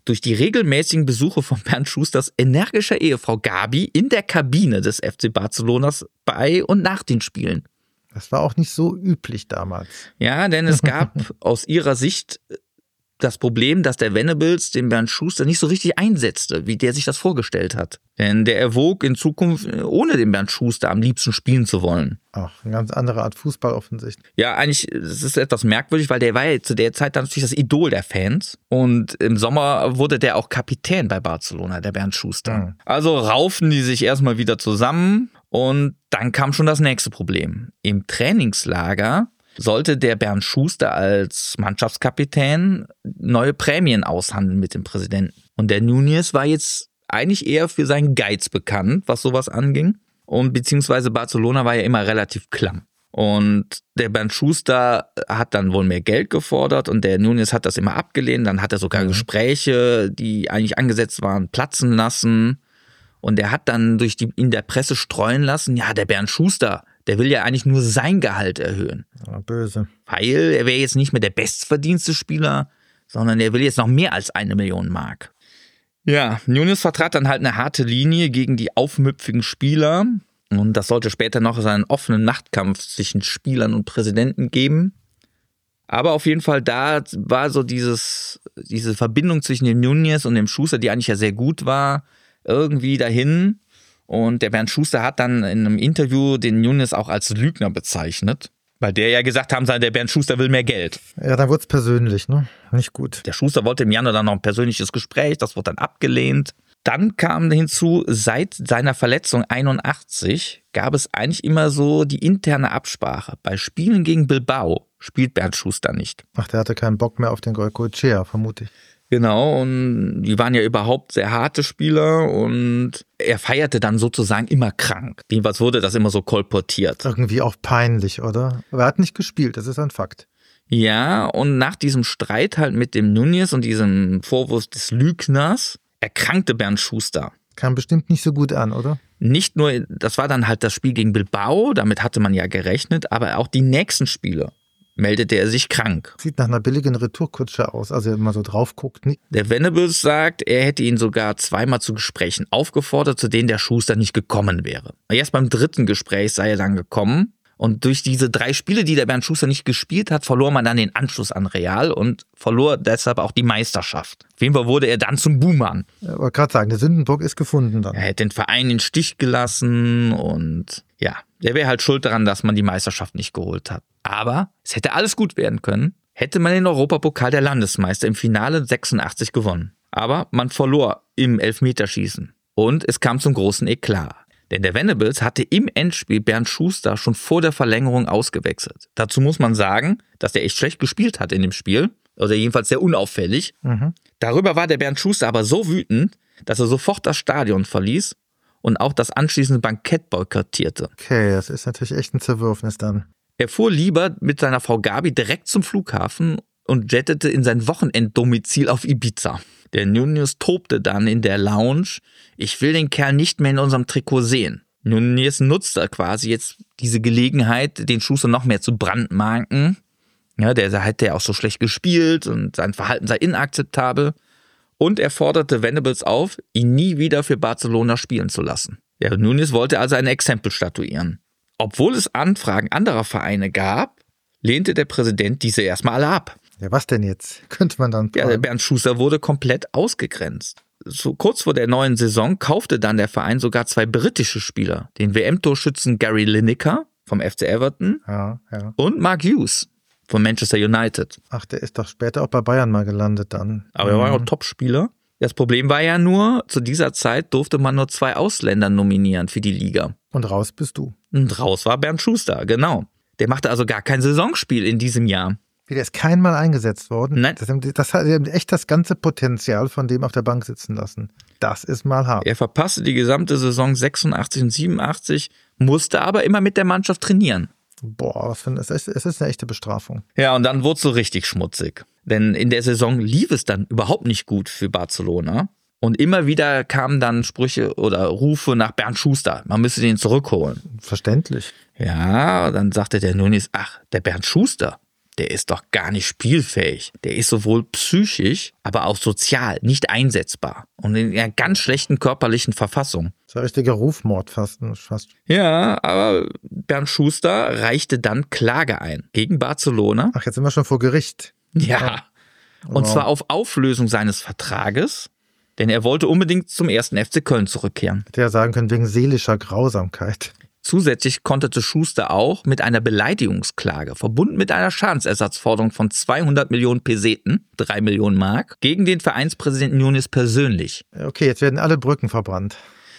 durch die regelmäßigen Besuche von Bernd Schusters energischer Ehefrau Gabi in der Kabine des F C Barcelonas bei und nach den Spielen. Das war auch nicht so üblich damals. Ja, denn es gab aus ihrer Sicht das Problem, dass der Venables den Bernd Schuster nicht so richtig einsetzte, wie der sich das vorgestellt hat. Denn der erwog in Zukunft, ohne den Bernd Schuster am liebsten spielen zu wollen. Ach, eine ganz andere Art Fußball offensichtlich. Ja, eigentlich, es ist etwas merkwürdig, weil der war ja zu der Zeit dann natürlich das Idol der Fans. Und im Sommer wurde der auch Kapitän bei Barcelona, der Bernd Schuster. Mhm. Also raufen die sich erstmal wieder zusammen und dann kam schon das nächste Problem. Im Trainingslager sollte der Bernd Schuster als Mannschaftskapitän neue Prämien aushandeln mit dem Präsidenten. Und der Núñez war jetzt eigentlich eher für seinen Geiz bekannt, was sowas anging. Und beziehungsweise Barcelona war ja immer relativ klamm. Und der Bernd Schuster hat dann wohl mehr Geld gefordert und der Núñez hat das immer abgelehnt. Dann hat er sogar mhm. Gespräche, die eigentlich angesetzt waren, platzen lassen. Und er hat dann durch die in der Presse streuen lassen, ja, der Bernd Schuster, der will ja eigentlich nur sein Gehalt erhöhen. Ja, böse. Weil er wäre jetzt nicht mehr der bestverdienste Spieler, sondern er will jetzt noch mehr als eine Million Mark. Ja, Núñez vertrat dann halt eine harte Linie gegen die aufmüpfigen Spieler. Und das sollte später noch so einen offenen Machtkampf zwischen Spielern und Präsidenten geben. Aber auf jeden Fall da war so dieses, diese Verbindung zwischen dem Núñez und dem Schuster, die eigentlich ja sehr gut war, irgendwie dahin. Und der Bernd Schuster hat dann in einem Interview den Núñez auch als Lügner bezeichnet, weil der ja gesagt haben soll, der Bernd Schuster will mehr Geld. Ja, dann wurde es persönlich, ne? Nicht gut. Der Schuster wollte im Januar dann noch ein persönliches Gespräch, das wurde dann abgelehnt. Dann kam hinzu, seit seiner Verletzung einundachtzig gab es eigentlich immer so die interne Absprache. Bei Spielen gegen Bilbao spielt Bernd Schuster nicht. Ach, der hatte keinen Bock mehr auf den Goicoechea, vermute ich. Genau, und die waren ja überhaupt sehr harte Spieler und er feierte dann sozusagen immer krank. Jedenfalls wurde das immer so kolportiert. Irgendwie auch peinlich, oder? Aber er hat nicht gespielt, das ist ein Fakt. Ja, und nach diesem Streit halt mit dem Núñez und diesem Vorwurf des Lügners erkrankte Bernd Schuster. Kam bestimmt nicht so gut an, oder? Nicht nur, das war dann halt das Spiel gegen Bilbao, damit hatte man ja gerechnet, aber auch die nächsten Spiele meldete er sich krank. Sieht nach einer billigen Retourkutsche aus, also wenn man so drauf guckt. Der Venables sagt, er hätte ihn sogar zweimal zu Gesprächen aufgefordert, zu denen der Schuster nicht gekommen wäre. Erst beim dritten Gespräch sei er dann gekommen. Und durch diese drei Spiele, die der Bernd Schuster nicht gespielt hat, verlor man dann den Anschluss an Real und verlor deshalb auch die Meisterschaft. Auf jeden Fall wurde er dann zum Buhmann. Ich wollte gerade sagen, der Sündenbock ist gefunden dann. Er hätte den Verein in den Stich gelassen und ja, der wäre halt schuld daran, dass man die Meisterschaft nicht geholt hat. Aber es hätte alles gut werden können, hätte man den Europapokal der Landesmeister im Finale sechsundachtzig gewonnen. Aber man verlor im Elfmeterschießen und es kam zum großen Eklat. Denn der Venables hatte im Endspiel Bernd Schuster schon vor der Verlängerung ausgewechselt. Dazu muss man sagen, dass der echt schlecht gespielt hat in dem Spiel. Oder jedenfalls sehr unauffällig. Mhm. Darüber war der Bernd Schuster aber so wütend, dass er sofort das Stadion verließ und auch das anschließende Bankett boykottierte. Okay, das ist natürlich echt ein Zerwürfnis dann. Er fuhr lieber mit seiner Frau Gabi direkt zum Flughafen und jettete in sein Wochenenddomizil auf Ibiza. Der Núñez tobte dann in der Lounge, ich will den Kerl nicht mehr in unserem Trikot sehen. Núñez nutzte quasi jetzt diese Gelegenheit, den Schuster noch mehr zu brandmarken. Ja, der hätte ja auch so schlecht gespielt und sein Verhalten sei inakzeptabel. Und er forderte Venables auf, ihn nie wieder für Barcelona spielen zu lassen. Der Núñez wollte also ein Exempel statuieren. Obwohl es Anfragen anderer Vereine gab, lehnte der Präsident diese erstmal alle ab. Ja, was denn jetzt? Könnte man dann... Ja, der Bernd Schuster wurde komplett ausgegrenzt. So kurz vor der neuen Saison kaufte dann der Verein sogar zwei britische Spieler. Den W M-Torschützen Gary Lineker vom F C Everton ja, ja. und Mark Hughes von Manchester United. Ach, der ist doch später auch bei Bayern mal gelandet dann. Aber er war ja auch Topspieler. Das Problem war ja nur, zu dieser Zeit durfte man nur zwei Ausländer nominieren für die Liga. Und raus bist du. Und raus war Bernd Schuster, genau. Der machte also gar kein Saisonspiel in diesem Jahr. Der ist keinmal eingesetzt worden. Nein. Das, das hat echt das ganze Potenzial von dem auf der Bank sitzen lassen. Das ist mal hart. Er verpasste die gesamte Saison sechsundachtzig und siebenundachtzig, musste aber immer mit der Mannschaft trainieren. Boah, was für ein, es ist, es ist eine echte Bestrafung. Ja, und dann wurde es so richtig schmutzig. Denn in der Saison lief es dann überhaupt nicht gut für Barcelona. Und immer wieder kamen dann Sprüche oder Rufe nach Bernd Schuster. Man müsste den zurückholen. Verständlich. Ja, dann sagte der Núñez, ach, der Bernd Schuster, der ist doch gar nicht spielfähig. Der ist sowohl psychisch, aber auch sozial nicht einsetzbar und in einer ganz schlechten körperlichen Verfassung. Das ist ein richtiger Rufmord fast. fast. Ja, aber Bernd Schuster reichte dann Klage ein gegen Barcelona. Ach, jetzt sind wir schon vor Gericht. Ja, und wow. zwar auf Auflösung seines Vertrages, denn er wollte unbedingt zum ersten F C Köln zurückkehren. Hätte ja sagen können, wegen seelischer Grausamkeit. Zusätzlich konterte Schuster auch mit einer Beleidigungsklage, verbunden mit einer Schadensersatzforderung von zweihundert Millionen Peseten, drei Millionen Mark, gegen den Vereinspräsidenten Núñez persönlich. Okay, jetzt werden alle Brücken verbrannt.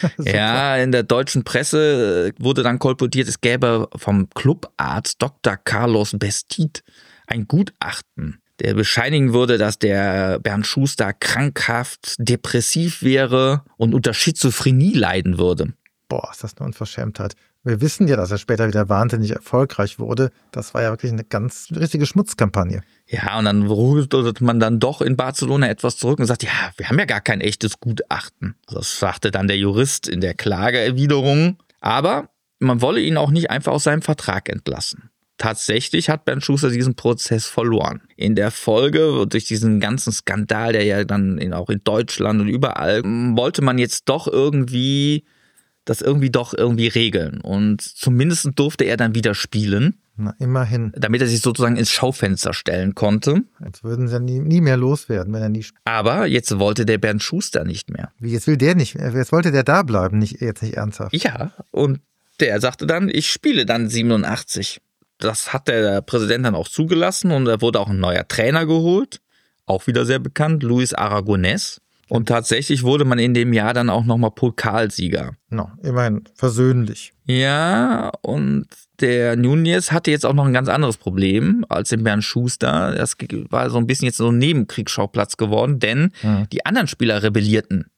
Ja, in der deutschen Presse wurde dann kolportiert, es gäbe vom Clubarzt Doktor Carlos Bestit ein Gutachten, der bescheinigen würde, dass der Bernd Schuster krankhaft, depressiv wäre und unter Schizophrenie leiden würde. Boah, ist das eine Unverschämtheit. Wir wissen ja, dass er später wieder wahnsinnig erfolgreich wurde. Das war ja wirklich eine ganz richtige Schmutzkampagne. Ja, und dann rudert man dann doch in Barcelona etwas zurück und sagt, ja, wir haben ja gar kein echtes Gutachten. Das sagte dann der Jurist in der Klageerwiderung. Aber man wolle ihn auch nicht einfach aus seinem Vertrag entlassen. Tatsächlich hat Bernd Schuster diesen Prozess verloren. In der Folge, durch diesen ganzen Skandal, der ja dann in, auch in Deutschland und überall, wollte man jetzt doch irgendwie das irgendwie doch irgendwie regeln. Und zumindest durfte er dann wieder spielen. Na, immerhin. Damit er sich sozusagen ins Schaufenster stellen konnte. Jetzt würden sie ja nie, nie mehr loswerden, wenn er nie spielt. Aber jetzt wollte der Bernd Schuster nicht mehr. Wie, jetzt will der nicht mehr? Jetzt wollte der da bleiben, nicht, jetzt nicht ernsthaft. Ja, und der sagte dann, ich spiele dann siebenundachtzig. Das hat der Präsident dann auch zugelassen und da wurde auch ein neuer Trainer geholt. Auch wieder sehr bekannt, Luis Aragonés. Und tatsächlich wurde man in dem Jahr dann auch nochmal Pokalsieger. No, immerhin versöhnlich. Ja, und der Núñez hatte jetzt auch noch ein ganz anderes Problem als den Bernd Schuster. Das war so ein bisschen jetzt so ein Nebenkriegsschauplatz geworden, denn mhm. die anderen Spieler rebellierten.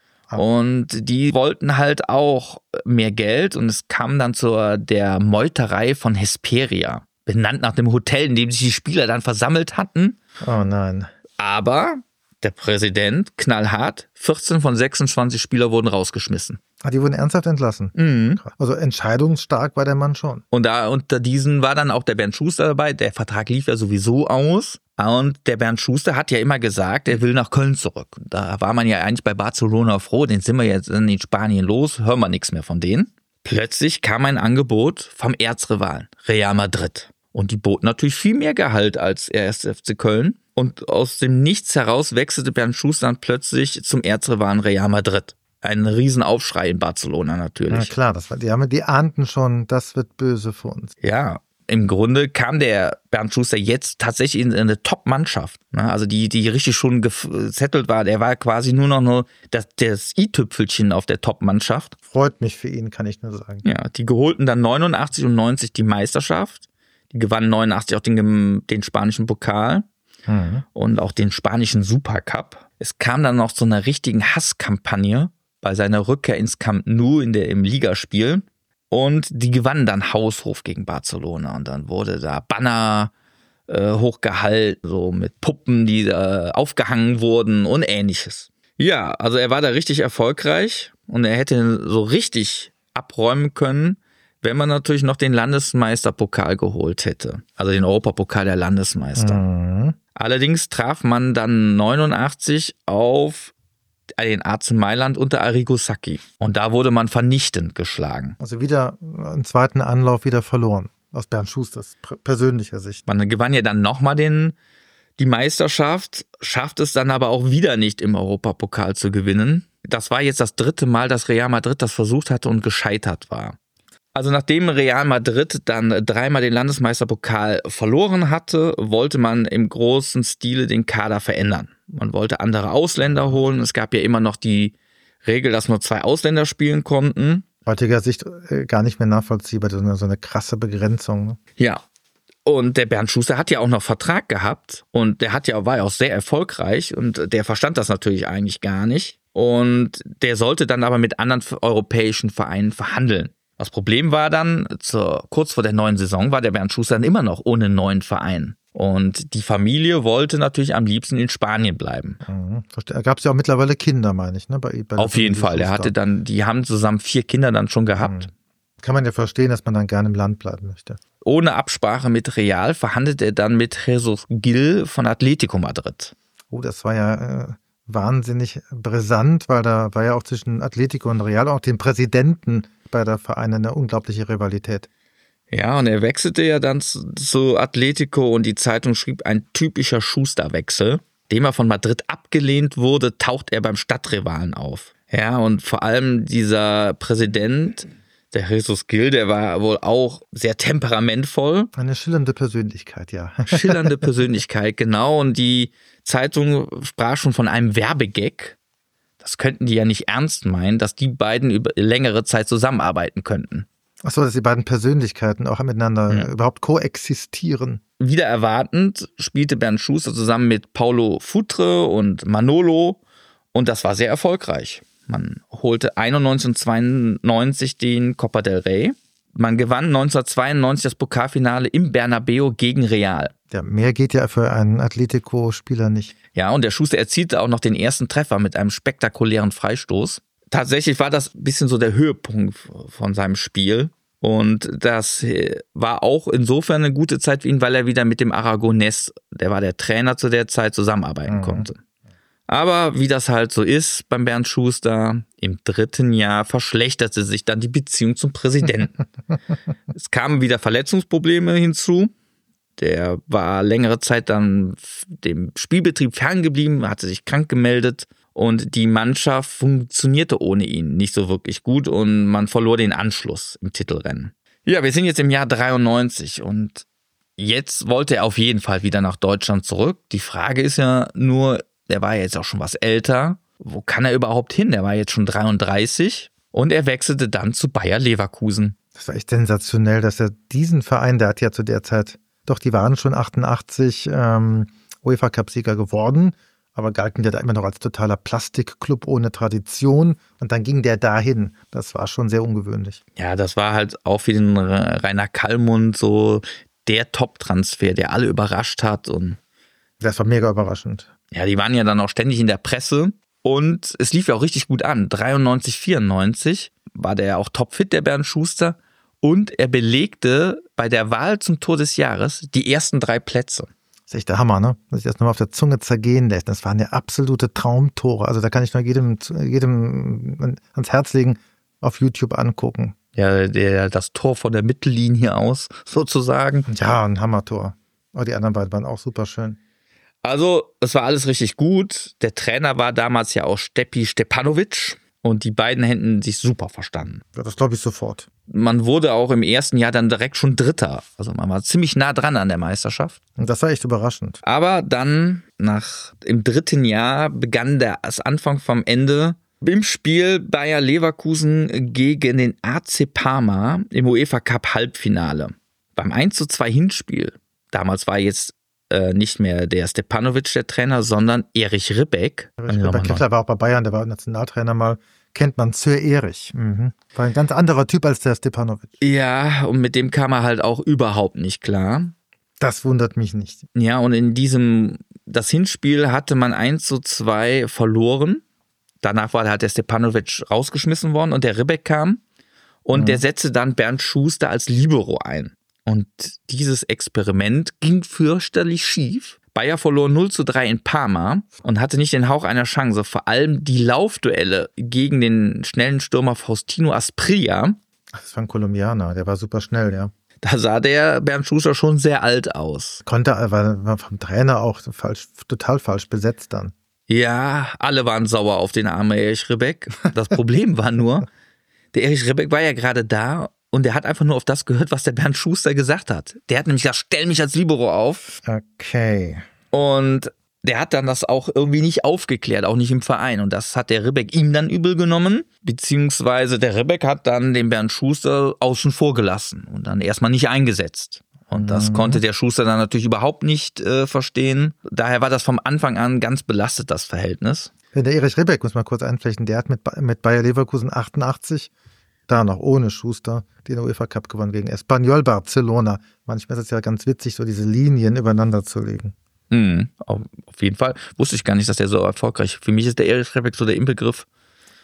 Und die wollten halt auch mehr Geld und es kam dann zur der Meuterei von Hesperia. Benannt nach dem Hotel, in dem sich die Spieler dann versammelt hatten. Oh nein. Aber der Präsident, knallhart, vierzehn von sechsundzwanzig Spieler wurden rausgeschmissen. Ah, die wurden ernsthaft entlassen? Mhm. Also entscheidungsstark war der Mann schon. Und da unter diesen war dann auch der Bernd Schuster dabei. Der Vertrag lief ja sowieso aus. Und der Bernd Schuster hat ja immer gesagt, er will nach Köln zurück. Da war man ja eigentlich bei Barcelona froh, den sind wir jetzt in Spanien los, hören wir nichts mehr von denen. Plötzlich kam ein Angebot vom Erzrivalen, Real Madrid. Und die boten natürlich viel mehr Gehalt als der erste F C Köln. Und aus dem Nichts heraus wechselte Bernd Schuster dann plötzlich zum Erzrivalen Real Madrid. Ein Riesenaufschrei in Barcelona natürlich. Ja klar, das war, die, haben, die ahnten schon, das wird böse für uns. Ja, im Grunde kam der Bernd Schuster jetzt tatsächlich in eine Top-Mannschaft. Also die, die richtig schon gesettelt war. Der war quasi nur noch nur das, das i-Tüpfelchen auf der Top-Mannschaft. Freut mich für ihn, kann ich nur sagen. Ja, die geholten dann neunundachtzig und neunzig die Meisterschaft. Die gewannen neunundachtzig auch den, den spanischen Pokal. Mhm. Und auch den spanischen Supercup. Es kam dann noch zu einer richtigen Hasskampagne bei seiner Rückkehr ins Camp Nou in der, im Ligaspiel. Und die gewannen dann haushoch gegen Barcelona. Und dann wurde da Banner äh, hochgehalten, so mit Puppen, die äh, aufgehangen wurden und ähnliches. Ja, also er war da richtig erfolgreich und er hätte so richtig abräumen können, wenn man natürlich noch den Landesmeisterpokal geholt hätte. Also den Europapokal der Landesmeister. Mhm. Allerdings traf man dann neunundachtzig auf den A C Mailand unter Arrigo Sacchi. Und da wurde man vernichtend geschlagen. Also wieder einen zweiten Anlauf wieder verloren. Aus Bernd Schusters persönlicher Sicht. Man gewann ja dann nochmal den, die Meisterschaft, schafft es dann aber auch wieder nicht im Europapokal zu gewinnen. Das war jetzt das dritte Mal, dass Real Madrid das versucht hatte und gescheitert war. Also nachdem Real Madrid dann dreimal den Landesmeisterpokal verloren hatte, wollte man im großen Stile den Kader verändern. Man wollte andere Ausländer holen. Es gab ja immer noch die Regel, dass nur zwei Ausländer spielen konnten. Heutiger Sicht gar nicht mehr nachvollziehbar, so eine, so eine krasse Begrenzung. Ne? Ja, und der Bernd Schuster hat ja auch noch Vertrag gehabt und der hat ja, war ja auch sehr erfolgreich und der verstand das natürlich eigentlich gar nicht. Und der sollte dann aber mit anderen europäischen Vereinen verhandeln. Das Problem war dann, zur, kurz vor der neuen Saison war der Bernd Schuster dann immer noch ohne neuen Verein. Und die Familie wollte natürlich am liebsten in Spanien bleiben. Mhm. Da gab es ja auch mittlerweile Kinder, meine ich. Ne? Bei, bei Auf jeden Fall. Er hatte dann, die haben zusammen vier Kinder dann schon gehabt. Mhm. kann man ja verstehen, dass man dann gerne im Land bleiben möchte. Ohne Absprache mit Real verhandelt er dann mit Jesus Gil von Atletico Madrid. Oh, das war ja äh, wahnsinnig brisant, weil da war ja auch zwischen Atletico und Real auch den Präsidenten bei der Vereine eine unglaubliche Rivalität. Ja, und er wechselte ja dann zu, zu Atletico und die Zeitung schrieb, ein typischer Schusterwechsel. Dem er von Madrid abgelehnt wurde, taucht er beim Stadtrivalen auf. Ja, und vor allem dieser Präsident, der Jesus Gil, der war wohl auch sehr temperamentvoll. Eine schillernde Persönlichkeit, ja. Schillernde Persönlichkeit, genau. Und die Zeitung sprach schon von einem Werbegag. Das könnten die ja nicht ernst meinen, dass die beiden über längere Zeit zusammenarbeiten könnten. Ach so, dass die beiden Persönlichkeiten auch miteinander ja. überhaupt koexistieren. Wieder erwartend spielte Bernd Schuster zusammen mit Paulo Futre und Manolo und das war sehr erfolgreich. Man holte einundneunzig und zweiundneunzig den Copa del Rey. Man gewann neunzehnhundertzweiundneunzig das Pokalfinale im Bernabeu gegen Real. Ja, mehr geht ja für einen Atletico-Spieler nicht. Ja, und der Schuster erzielte auch noch den ersten Treffer mit einem spektakulären Freistoß. Tatsächlich war das ein bisschen so der Höhepunkt von seinem Spiel. Und das war auch insofern eine gute Zeit für ihn, weil er wieder mit dem Aragonés, der war der Trainer zu der Zeit, zusammenarbeiten mhm. konnte. Aber wie das halt so ist beim Bernd Schuster, im dritten Jahr verschlechterte sich dann die Beziehung zum Präsidenten. Es kamen wieder Verletzungsprobleme hinzu. Der war längere Zeit dann dem Spielbetrieb ferngeblieben, hatte sich krank gemeldet und die Mannschaft funktionierte ohne ihn nicht so wirklich gut und man verlor den Anschluss im Titelrennen. Ja, wir sind jetzt im Jahr dreiundneunzig und jetzt wollte er auf jeden Fall wieder nach Deutschland zurück. Die Frage ist ja nur, der war ja jetzt auch schon was älter. Wo kann er überhaupt hin? Der war jetzt schon dreiunddreißig und er wechselte dann zu Bayer Leverkusen. Das war echt sensationell, dass er diesen Verein, der hat ja zu der Zeit, doch die waren schon achtundachtzig ähm, UEFA-Cup-Sieger geworden, aber galten ja da immer noch als totaler Plastikclub ohne Tradition und dann ging der dahin. Das war schon sehr ungewöhnlich. Ja, das war halt auch für den Rainer Kallmund so der Top-Transfer, der alle überrascht hat. Und das war mega überraschend. Ja, die waren ja dann auch ständig in der Presse und es lief ja auch richtig gut an. dreiundneunzig, vierundneunzig war der auch topfit, der Bernd Schuster. Und er belegte bei der Wahl zum Tor des Jahres die ersten drei Plätze. Das ist echt der Hammer, ne? Dass ich das nochmal auf der Zunge zergehen lässt. Das waren ja absolute Traumtore. Also da kann ich nur jedem, jedem ans Herz legen, auf YouTube angucken. Ja, der, das Tor von der Mittellinie aus, sozusagen. Ja, ein Hammertor. Aber die anderen beiden waren auch super schön. Also, es war alles richtig gut. Der Trainer war damals ja auch Steppi Stepanovic. Und die beiden hätten sich super verstanden. Ja, das glaube ich sofort. Man wurde auch im ersten Jahr dann direkt schon Dritter. Also man war ziemlich nah dran an der Meisterschaft. Und das war echt überraschend. Aber dann, nach im dritten Jahr, begann das Anfang vom Ende. Im Spiel Bayer Leverkusen gegen den A C Parma im UEFA Cup Halbfinale. Beim eins zu zwei Hinspiel. Damals war jetzt äh, nicht mehr der Stepanovic der Trainer, sondern Erich Ribbeck. Erich Ribbeck war auch bei Bayern, der war Nationaltrainer mal. Kennt man, Sir Erich. Mhm. War ein ganz anderer Typ als der Stepanovic. Ja, und mit dem kam er halt auch überhaupt nicht klar. Das wundert mich nicht. Ja, und in diesem, das Hinspiel hatte man eins zu zwei verloren. Danach war halt der Stepanovic rausgeschmissen worden und der Ribbeck kam. Und mhm. der setzte dann Bernd Schuster als Libero ein. Und dieses Experiment ging fürchterlich schief. Bayer verlor null zu drei in Parma und hatte nicht den Hauch einer Chance. Vor allem die Laufduelle gegen den schnellen Stürmer Faustino Asprilla. Das war ein Kolumbianer, der war super schnell, ja. Da sah der Bernd Schuster schon sehr alt aus. Konnte, war, war vom Trainer auch falsch, total falsch besetzt dann. Ja, alle waren sauer auf den armen Erich Ribbeck. Das Problem war nur, der Erich Ribbeck war ja gerade da und der hat einfach nur auf das gehört, was der Bernd Schuster gesagt hat. Der hat nämlich gesagt, stell mich als Libero auf. Okay. Und der hat dann das auch irgendwie nicht aufgeklärt, auch nicht im Verein. Und das hat der Ribbeck ihm dann übel genommen. Beziehungsweise der Ribbeck hat dann den Bernd Schuster außen vor gelassen und dann erstmal nicht eingesetzt. Und das mhm. konnte der Schuster dann natürlich überhaupt nicht äh, verstehen. Daher war das vom Anfang an ganz belastet, das Verhältnis. Der Erich Ribbeck, muss man kurz einflechten, der hat mit, mit Bayer Leverkusen achtundachtzig, da noch ohne Schuster, den UEFA Cup gewonnen gegen Espanyol Barcelona. Manchmal ist es ja ganz witzig, so diese Linien übereinander zu legen. Mhm, auf jeden Fall. Wusste ich gar nicht, dass der so erfolgreich ist. Für mich ist der Erich Ribbeck so der Inbegriff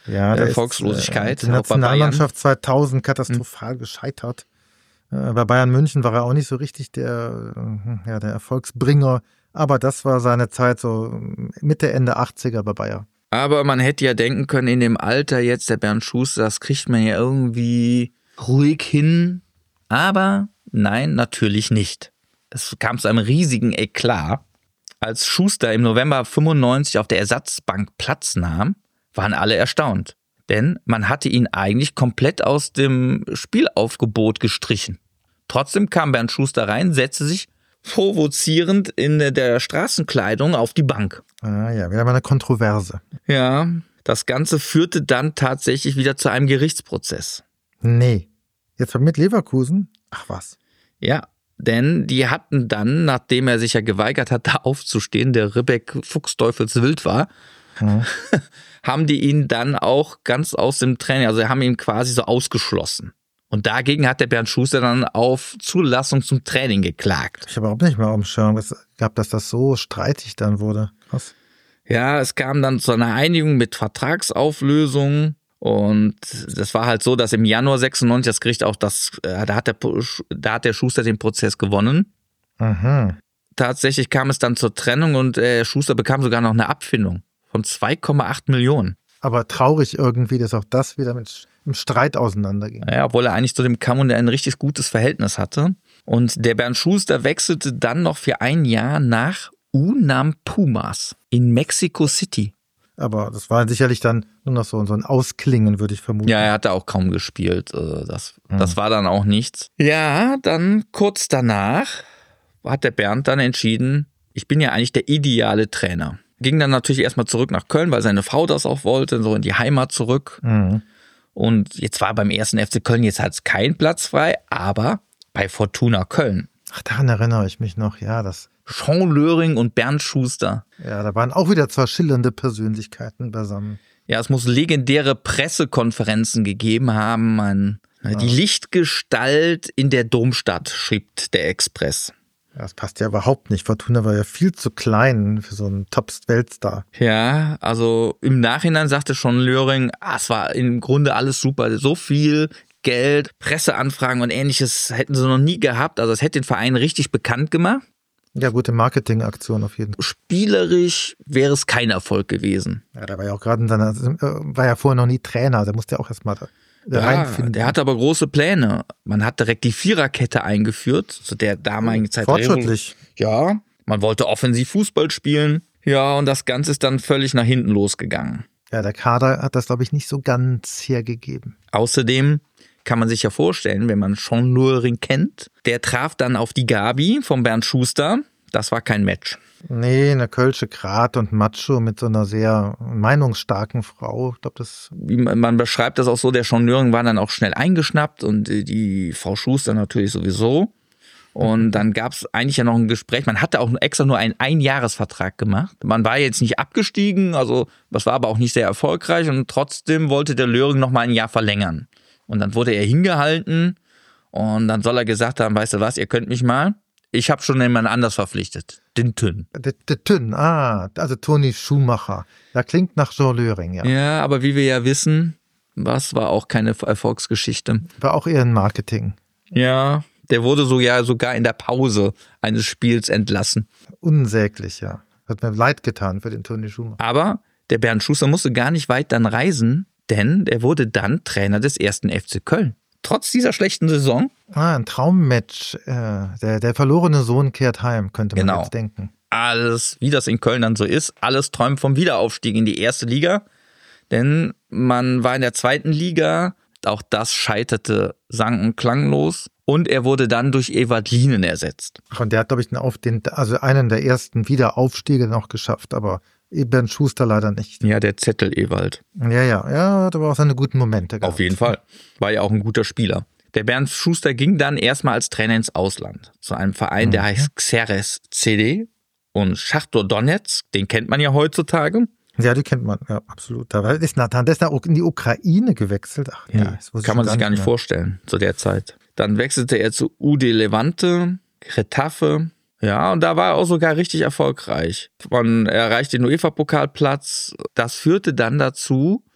ja, äh, Erfolgslosigkeit. Ist, äh, die Nationalmannschaft zweitausend katastrophal hm. gescheitert. Äh, bei Bayern München war er auch nicht so richtig der, äh, ja, der Erfolgsbringer. Aber das war seine Zeit so Mitte, Ende achtziger bei Bayern. Aber man hätte ja denken können, in dem Alter jetzt, der Bernd Schuster, das kriegt man ja irgendwie ruhig hin. Aber nein, natürlich nicht. Es kam zu einem riesigen Eklat. Als Schuster im November fünfundneunzig auf der Ersatzbank Platz nahm, waren alle erstaunt. Denn man hatte ihn eigentlich komplett aus dem Spielaufgebot gestrichen. Trotzdem kam Bernd Schuster rein, setzte sich provozierend in der Straßenkleidung auf die Bank. Ah ja, wieder mal eine Kontroverse. Ja, das Ganze führte dann tatsächlich wieder zu einem Gerichtsprozess. Nee. Jetzt mit Leverkusen? Ach was. Ja, denn die hatten dann, nachdem er sich ja geweigert hat, da aufzustehen, der Ribbeck fuchsteufelswild war, mhm. haben die ihn dann auch ganz aus dem Training, also haben ihn quasi so ausgeschlossen. Und dagegen hat der Bernd Schuster dann auf Zulassung zum Training geklagt. Ich habe auch nicht mehr auf dem Schirm gehabt, dass das so streitig dann wurde. Krass. Ja, es kam dann zu einer Einigung mit Vertragsauflösung. Und das war halt so, dass im Januar sechsundneunzig das Gericht auch das, äh, da hat der, da hat der Schuster den Prozess gewonnen. Aha. Tatsächlich kam es dann zur Trennung und äh, Schuster bekam sogar noch eine Abfindung von zwei Komma acht Millionen. Aber traurig irgendwie, dass auch das wieder mit im Streit auseinanderging. Ja, obwohl er eigentlich zu dem kam und er ein richtig gutes Verhältnis hatte. Und der Bernd Schuster wechselte dann noch für ein Jahr nach U N A M Pumas in Mexico City. Aber das war sicherlich dann nur noch so, so ein Ausklingen, würde ich vermuten. Ja, er hatte auch kaum gespielt. Das, hm. das war dann auch nichts. Ja, dann kurz danach hat der Bernd dann entschieden, ich bin ja eigentlich der ideale Trainer. Ging dann natürlich erstmal zurück nach Köln, weil seine Frau das auch wollte, so in die Heimat zurück. Mhm. Und jetzt war beim ersten F C Köln jetzt halt kein Platz frei, aber bei Fortuna Köln. Ach, daran erinnere ich mich noch, ja, das. Sean Löring und Bernd Schuster. Ja, da waren auch wieder zwei schillernde Persönlichkeiten beisammen. Ja, es muss legendäre Pressekonferenzen gegeben haben. Man, ja. Die Lichtgestalt in der Domstadt, schrieb der Express. Ja, das passt ja überhaupt nicht. Fortuna war ja viel zu klein für so einen Top-Weltstar. Ja, also im Nachhinein sagte schon Löring, ah, es war im Grunde alles super. So viel Geld, Presseanfragen und ähnliches hätten sie noch nie gehabt. Also es hätte den Verein richtig bekannt gemacht. Ja, gute Marketingaktion auf jeden Fall. Spielerisch wäre es kein Erfolg gewesen. Ja, der war ja auch gerade in seiner, war ja vorher noch nie Trainer, der musste ja auch erstmal da ja, reinfinden. Der hatte aber große Pläne. Man hat direkt die Viererkette eingeführt, zu der damaligen Zeit. Fortschrittlich. Ja, man wollte offensiv Fußball spielen. Ja, und das Ganze ist dann völlig nach hinten losgegangen. Ja, der Kader hat das, glaube ich, nicht so ganz hergegeben. Außerdem kann man sich ja vorstellen, wenn man Sean Löring kennt, der traf dann auf die Gabi von Bernd Schuster. Das war kein Match. Nee, eine Kölsche Grat und Macho mit so einer sehr meinungsstarken Frau. Ich glaube, das. Man beschreibt das auch so, der Sean Löring war dann auch schnell eingeschnappt und die Frau Schuster natürlich sowieso. Und dann gab es eigentlich ja noch ein Gespräch. Man hatte auch extra nur einen Einjahresvertrag gemacht. Man war jetzt nicht abgestiegen, also das war aber auch nicht sehr erfolgreich. Und trotzdem wollte der Löring noch mal ein Jahr verlängern. Und dann wurde er hingehalten und dann soll er gesagt haben, weißt du was, ihr könnt mich mal. Ich habe schon jemand anders verpflichtet. Den Tünn. Der Tünn, ah, also Toni Schumacher. Da klingt nach Jean Löring, ja. Ja, aber wie wir ja wissen, was war auch keine Erfolgsgeschichte. War auch eher ein Marketing. Ja, der wurde so ja sogar in der Pause eines Spiels entlassen. Unsäglich, ja. Hat mir leid getan für den Toni Schumacher. Aber der Bernd Schuster musste gar nicht weit dann reisen, denn er wurde dann Trainer des ersten F C Köln. Trotz dieser schlechten Saison. Ah, ein Traummatch. Äh, der, der verlorene Sohn kehrt heim, könnte man genau. jetzt denken. Alles, wie das in Köln dann so ist, alles träumt vom Wiederaufstieg in die erste Liga. Denn man war in der zweiten Liga, auch das scheiterte sang- und klanglos. Und er wurde dann durch Ewald Lienen ersetzt. Ach, und der hat, glaube ich, den Auf, den, also einen der ersten Wiederaufstiege noch geschafft, aber Bernd Schuster leider nicht. Ja, der Zettel Ewald. Ja, ja, ja, da war auch seine guten Momente gehabt. Auf jeden Fall. War ja auch ein guter Spieler. Der Bernd Schuster ging dann erstmal als Trainer ins Ausland. Zu einem Verein, der mhm. heißt Xerez C D und Schachtor Donetsk. Den kennt man ja heutzutage. Ja, die kennt man, ja, absolut. Da ist Nathan, der ist in die Ukraine gewechselt. Ach, nee, ja, kann man sich gar nicht mehr. vorstellen zu der Zeit. Dann wechselte er zu U D Levante, Getafe. Ja, und da war er auch sogar richtig erfolgreich. Man erreichte den UEFA-Pokalplatz. Das führte dann dazu,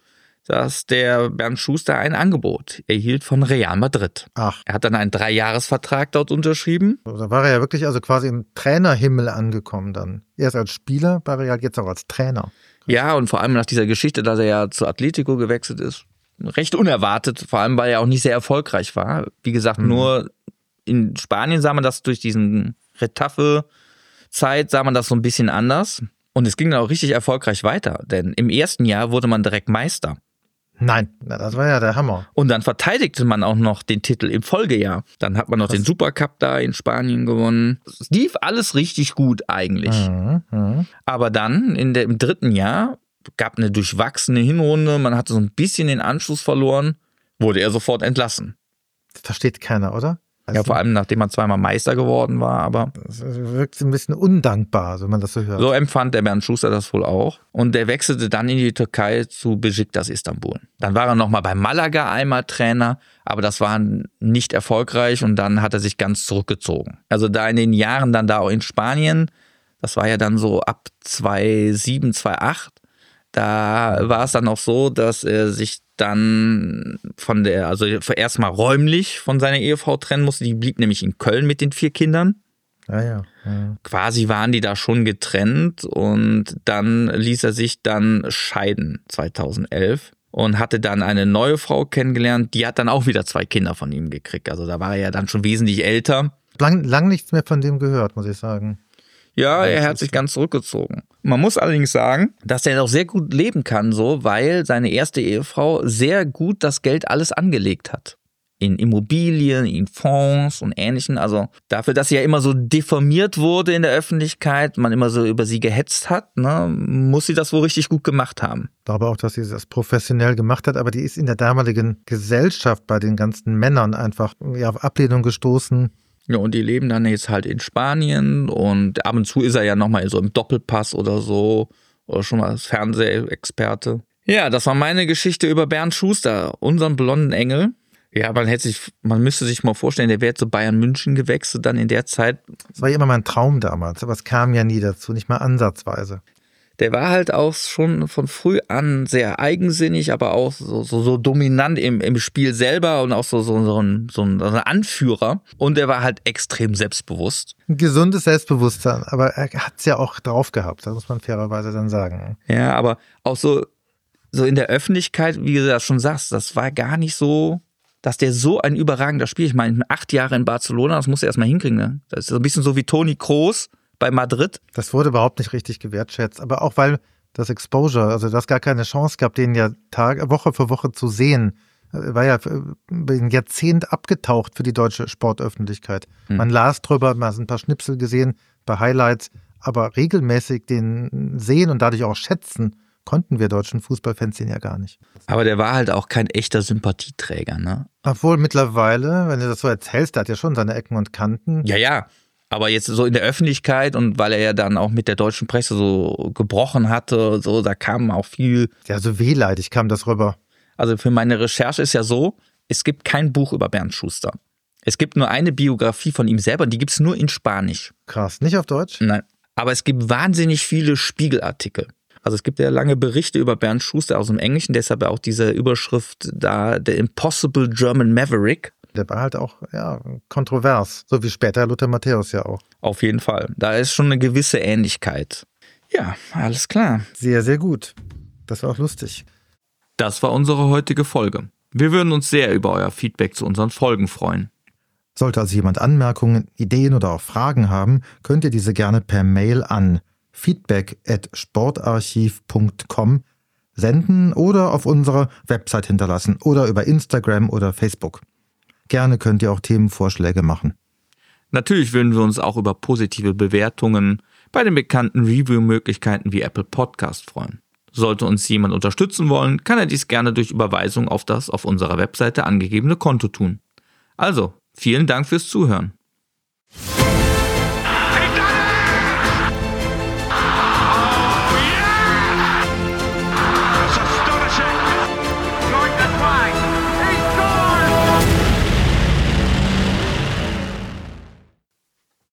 dass der Bernd Schuster ein Angebot erhielt von Real Madrid. Ach. Er hat dann einen Dreijahresvertrag dort unterschrieben. Da war er ja wirklich also quasi im Trainerhimmel angekommen dann. Erst als Spieler bei Real, jetzt auch als Trainer. Ja, und vor allem nach dieser Geschichte, dass er ja zu Atletico gewechselt ist, recht unerwartet, vor allem weil er auch nicht sehr erfolgreich war. Wie gesagt, mhm. nur in Spanien sah man das durch diesen Retafe-Zeit, sah man das so ein bisschen anders. Und es ging dann auch richtig erfolgreich weiter, denn im ersten Jahr wurde man direkt Meister. Nein, das war ja der Hammer. Und dann verteidigte man auch noch den Titel im Folgejahr. Dann hat man noch Was? den Supercup da in Spanien gewonnen. Es lief alles richtig gut eigentlich. Mhm, mh. Aber dann in der, im dritten Jahr gab eine durchwachsene Hinrunde. Man hatte so ein bisschen den Anschluss verloren. Wurde er sofort entlassen. Das versteht keiner, oder? Weißt ja, vor allem nachdem man zweimal Meister geworden war, aber das wirkt ein bisschen undankbar, wenn man das so hört. So empfand der Bernd Schuster das wohl auch. Und der wechselte dann in die Türkei zu Beşiktaş Istanbul. Dann war er nochmal bei Malaga einmal Trainer, aber das war nicht erfolgreich und dann hat er sich ganz zurückgezogen. Also da in den Jahren dann da auch in Spanien, das war ja dann so ab zweitausendsieben, zweitausendacht, da war es dann auch so, dass er sich dann von der, also erstmal räumlich von seiner Ehefrau trennen musste. Die blieb nämlich in Köln mit den vier Kindern. Ja, ja, ja. Quasi waren die da schon getrennt und dann ließ er sich dann scheiden zweitausendelf und hatte dann eine neue Frau kennengelernt. Die hat dann auch wieder zwei Kinder von ihm gekriegt. Also da war er ja dann schon wesentlich älter. Lang, lang nichts mehr von dem gehört, muss ich sagen. Ja, er hat sich ganz zurückgezogen. Man muss allerdings sagen, dass er doch sehr gut leben kann, so, weil seine erste Ehefrau sehr gut das Geld alles angelegt hat. In Immobilien, in Fonds und Ähnlichem. Also dafür, dass sie ja immer so deformiert wurde in der Öffentlichkeit, man immer so über sie gehetzt hat, ne, muss sie das wohl richtig gut gemacht haben. Ich glaube auch, dass sie das professionell gemacht hat, aber die ist in der damaligen Gesellschaft bei den ganzen Männern einfach ja, auf Ablehnung gestoßen. Ja, und die leben dann jetzt halt in Spanien und ab und zu ist er ja nochmal so im Doppelpass oder so oder schon mal als Fernsehexperte. Ja, das war meine Geschichte über Bernd Schuster, unseren blonden Engel. Ja, man hätte sich, man müsste sich mal vorstellen, der wäre zu Bayern München gewechselt dann in der Zeit. Das war ja immer mein Traum damals, aber es kam ja nie dazu, nicht mal ansatzweise. Der war halt auch schon von früh an sehr eigensinnig, aber auch so, so, so dominant im, im Spiel selber und auch so, so, so, ein, so ein Anführer. Und er war halt extrem selbstbewusst. Ein gesundes Selbstbewusstsein, aber er hat es ja auch drauf gehabt, das muss man fairerweise dann sagen. Ja, aber auch so, so in der Öffentlichkeit, wie du das schon sagst, das war gar nicht so, dass der so ein überragender Spieler, ich meine, acht Jahre in Barcelona, das musst du erstmal hinkriegen, ne? Das ist so ein bisschen so wie Toni Kroos bei Madrid. Das wurde überhaupt nicht richtig gewertschätzt, aber auch weil das Exposure, also du hast gar keine Chance gehabt, den ja Tag, Woche für Woche zu sehen, war ja ein Jahrzehnt abgetaucht für die deutsche Sportöffentlichkeit. Hm. Man las drüber, man hat ein paar Schnipsel gesehen, ein paar Highlights, aber regelmäßig den sehen und dadurch auch schätzen, konnten wir deutschen Fußballfans den ja gar nicht. Aber der war halt auch kein echter Sympathieträger, ne? Obwohl mittlerweile, wenn du das so erzählst, der hat ja schon seine Ecken und Kanten. Ja, ja. Aber jetzt so in der Öffentlichkeit und weil er ja dann auch mit der deutschen Presse so gebrochen hatte, so, da kam auch viel. Ja, so wehleidig kam das rüber. Also für meine Recherche ist ja so, es gibt kein Buch über Bernd Schuster. Es gibt nur eine Biografie von ihm selber, die gibt es nur in Spanisch. Krass, nicht auf Deutsch? Nein, aber es gibt wahnsinnig viele Spiegelartikel. Also es gibt ja lange Berichte über Bernd Schuster aus dem Englischen, deshalb auch diese Überschrift da, The Impossible German Maverick. Der war halt auch ja, kontrovers, so wie später Lothar Matthäus ja auch. Auf jeden Fall. Da ist schon eine gewisse Ähnlichkeit. Ja, alles klar. Sehr, sehr gut. Das war auch lustig. Das war unsere heutige Folge. Wir würden uns sehr über euer Feedback zu unseren Folgen freuen. Sollte also jemand Anmerkungen, Ideen oder auch Fragen haben, könnt ihr diese gerne per Mail an feedback at sportarchiv punkt com senden oder auf unserer Website hinterlassen oder über Instagram oder Facebook. Gerne könnt ihr auch Themenvorschläge machen. Natürlich würden wir uns auch über positive Bewertungen bei den bekannten Review-Möglichkeiten wie Apple Podcast freuen. Sollte uns jemand unterstützen wollen, kann er dies gerne durch Überweisung auf das auf unserer Webseite angegebene Konto tun. Also, vielen Dank fürs Zuhören.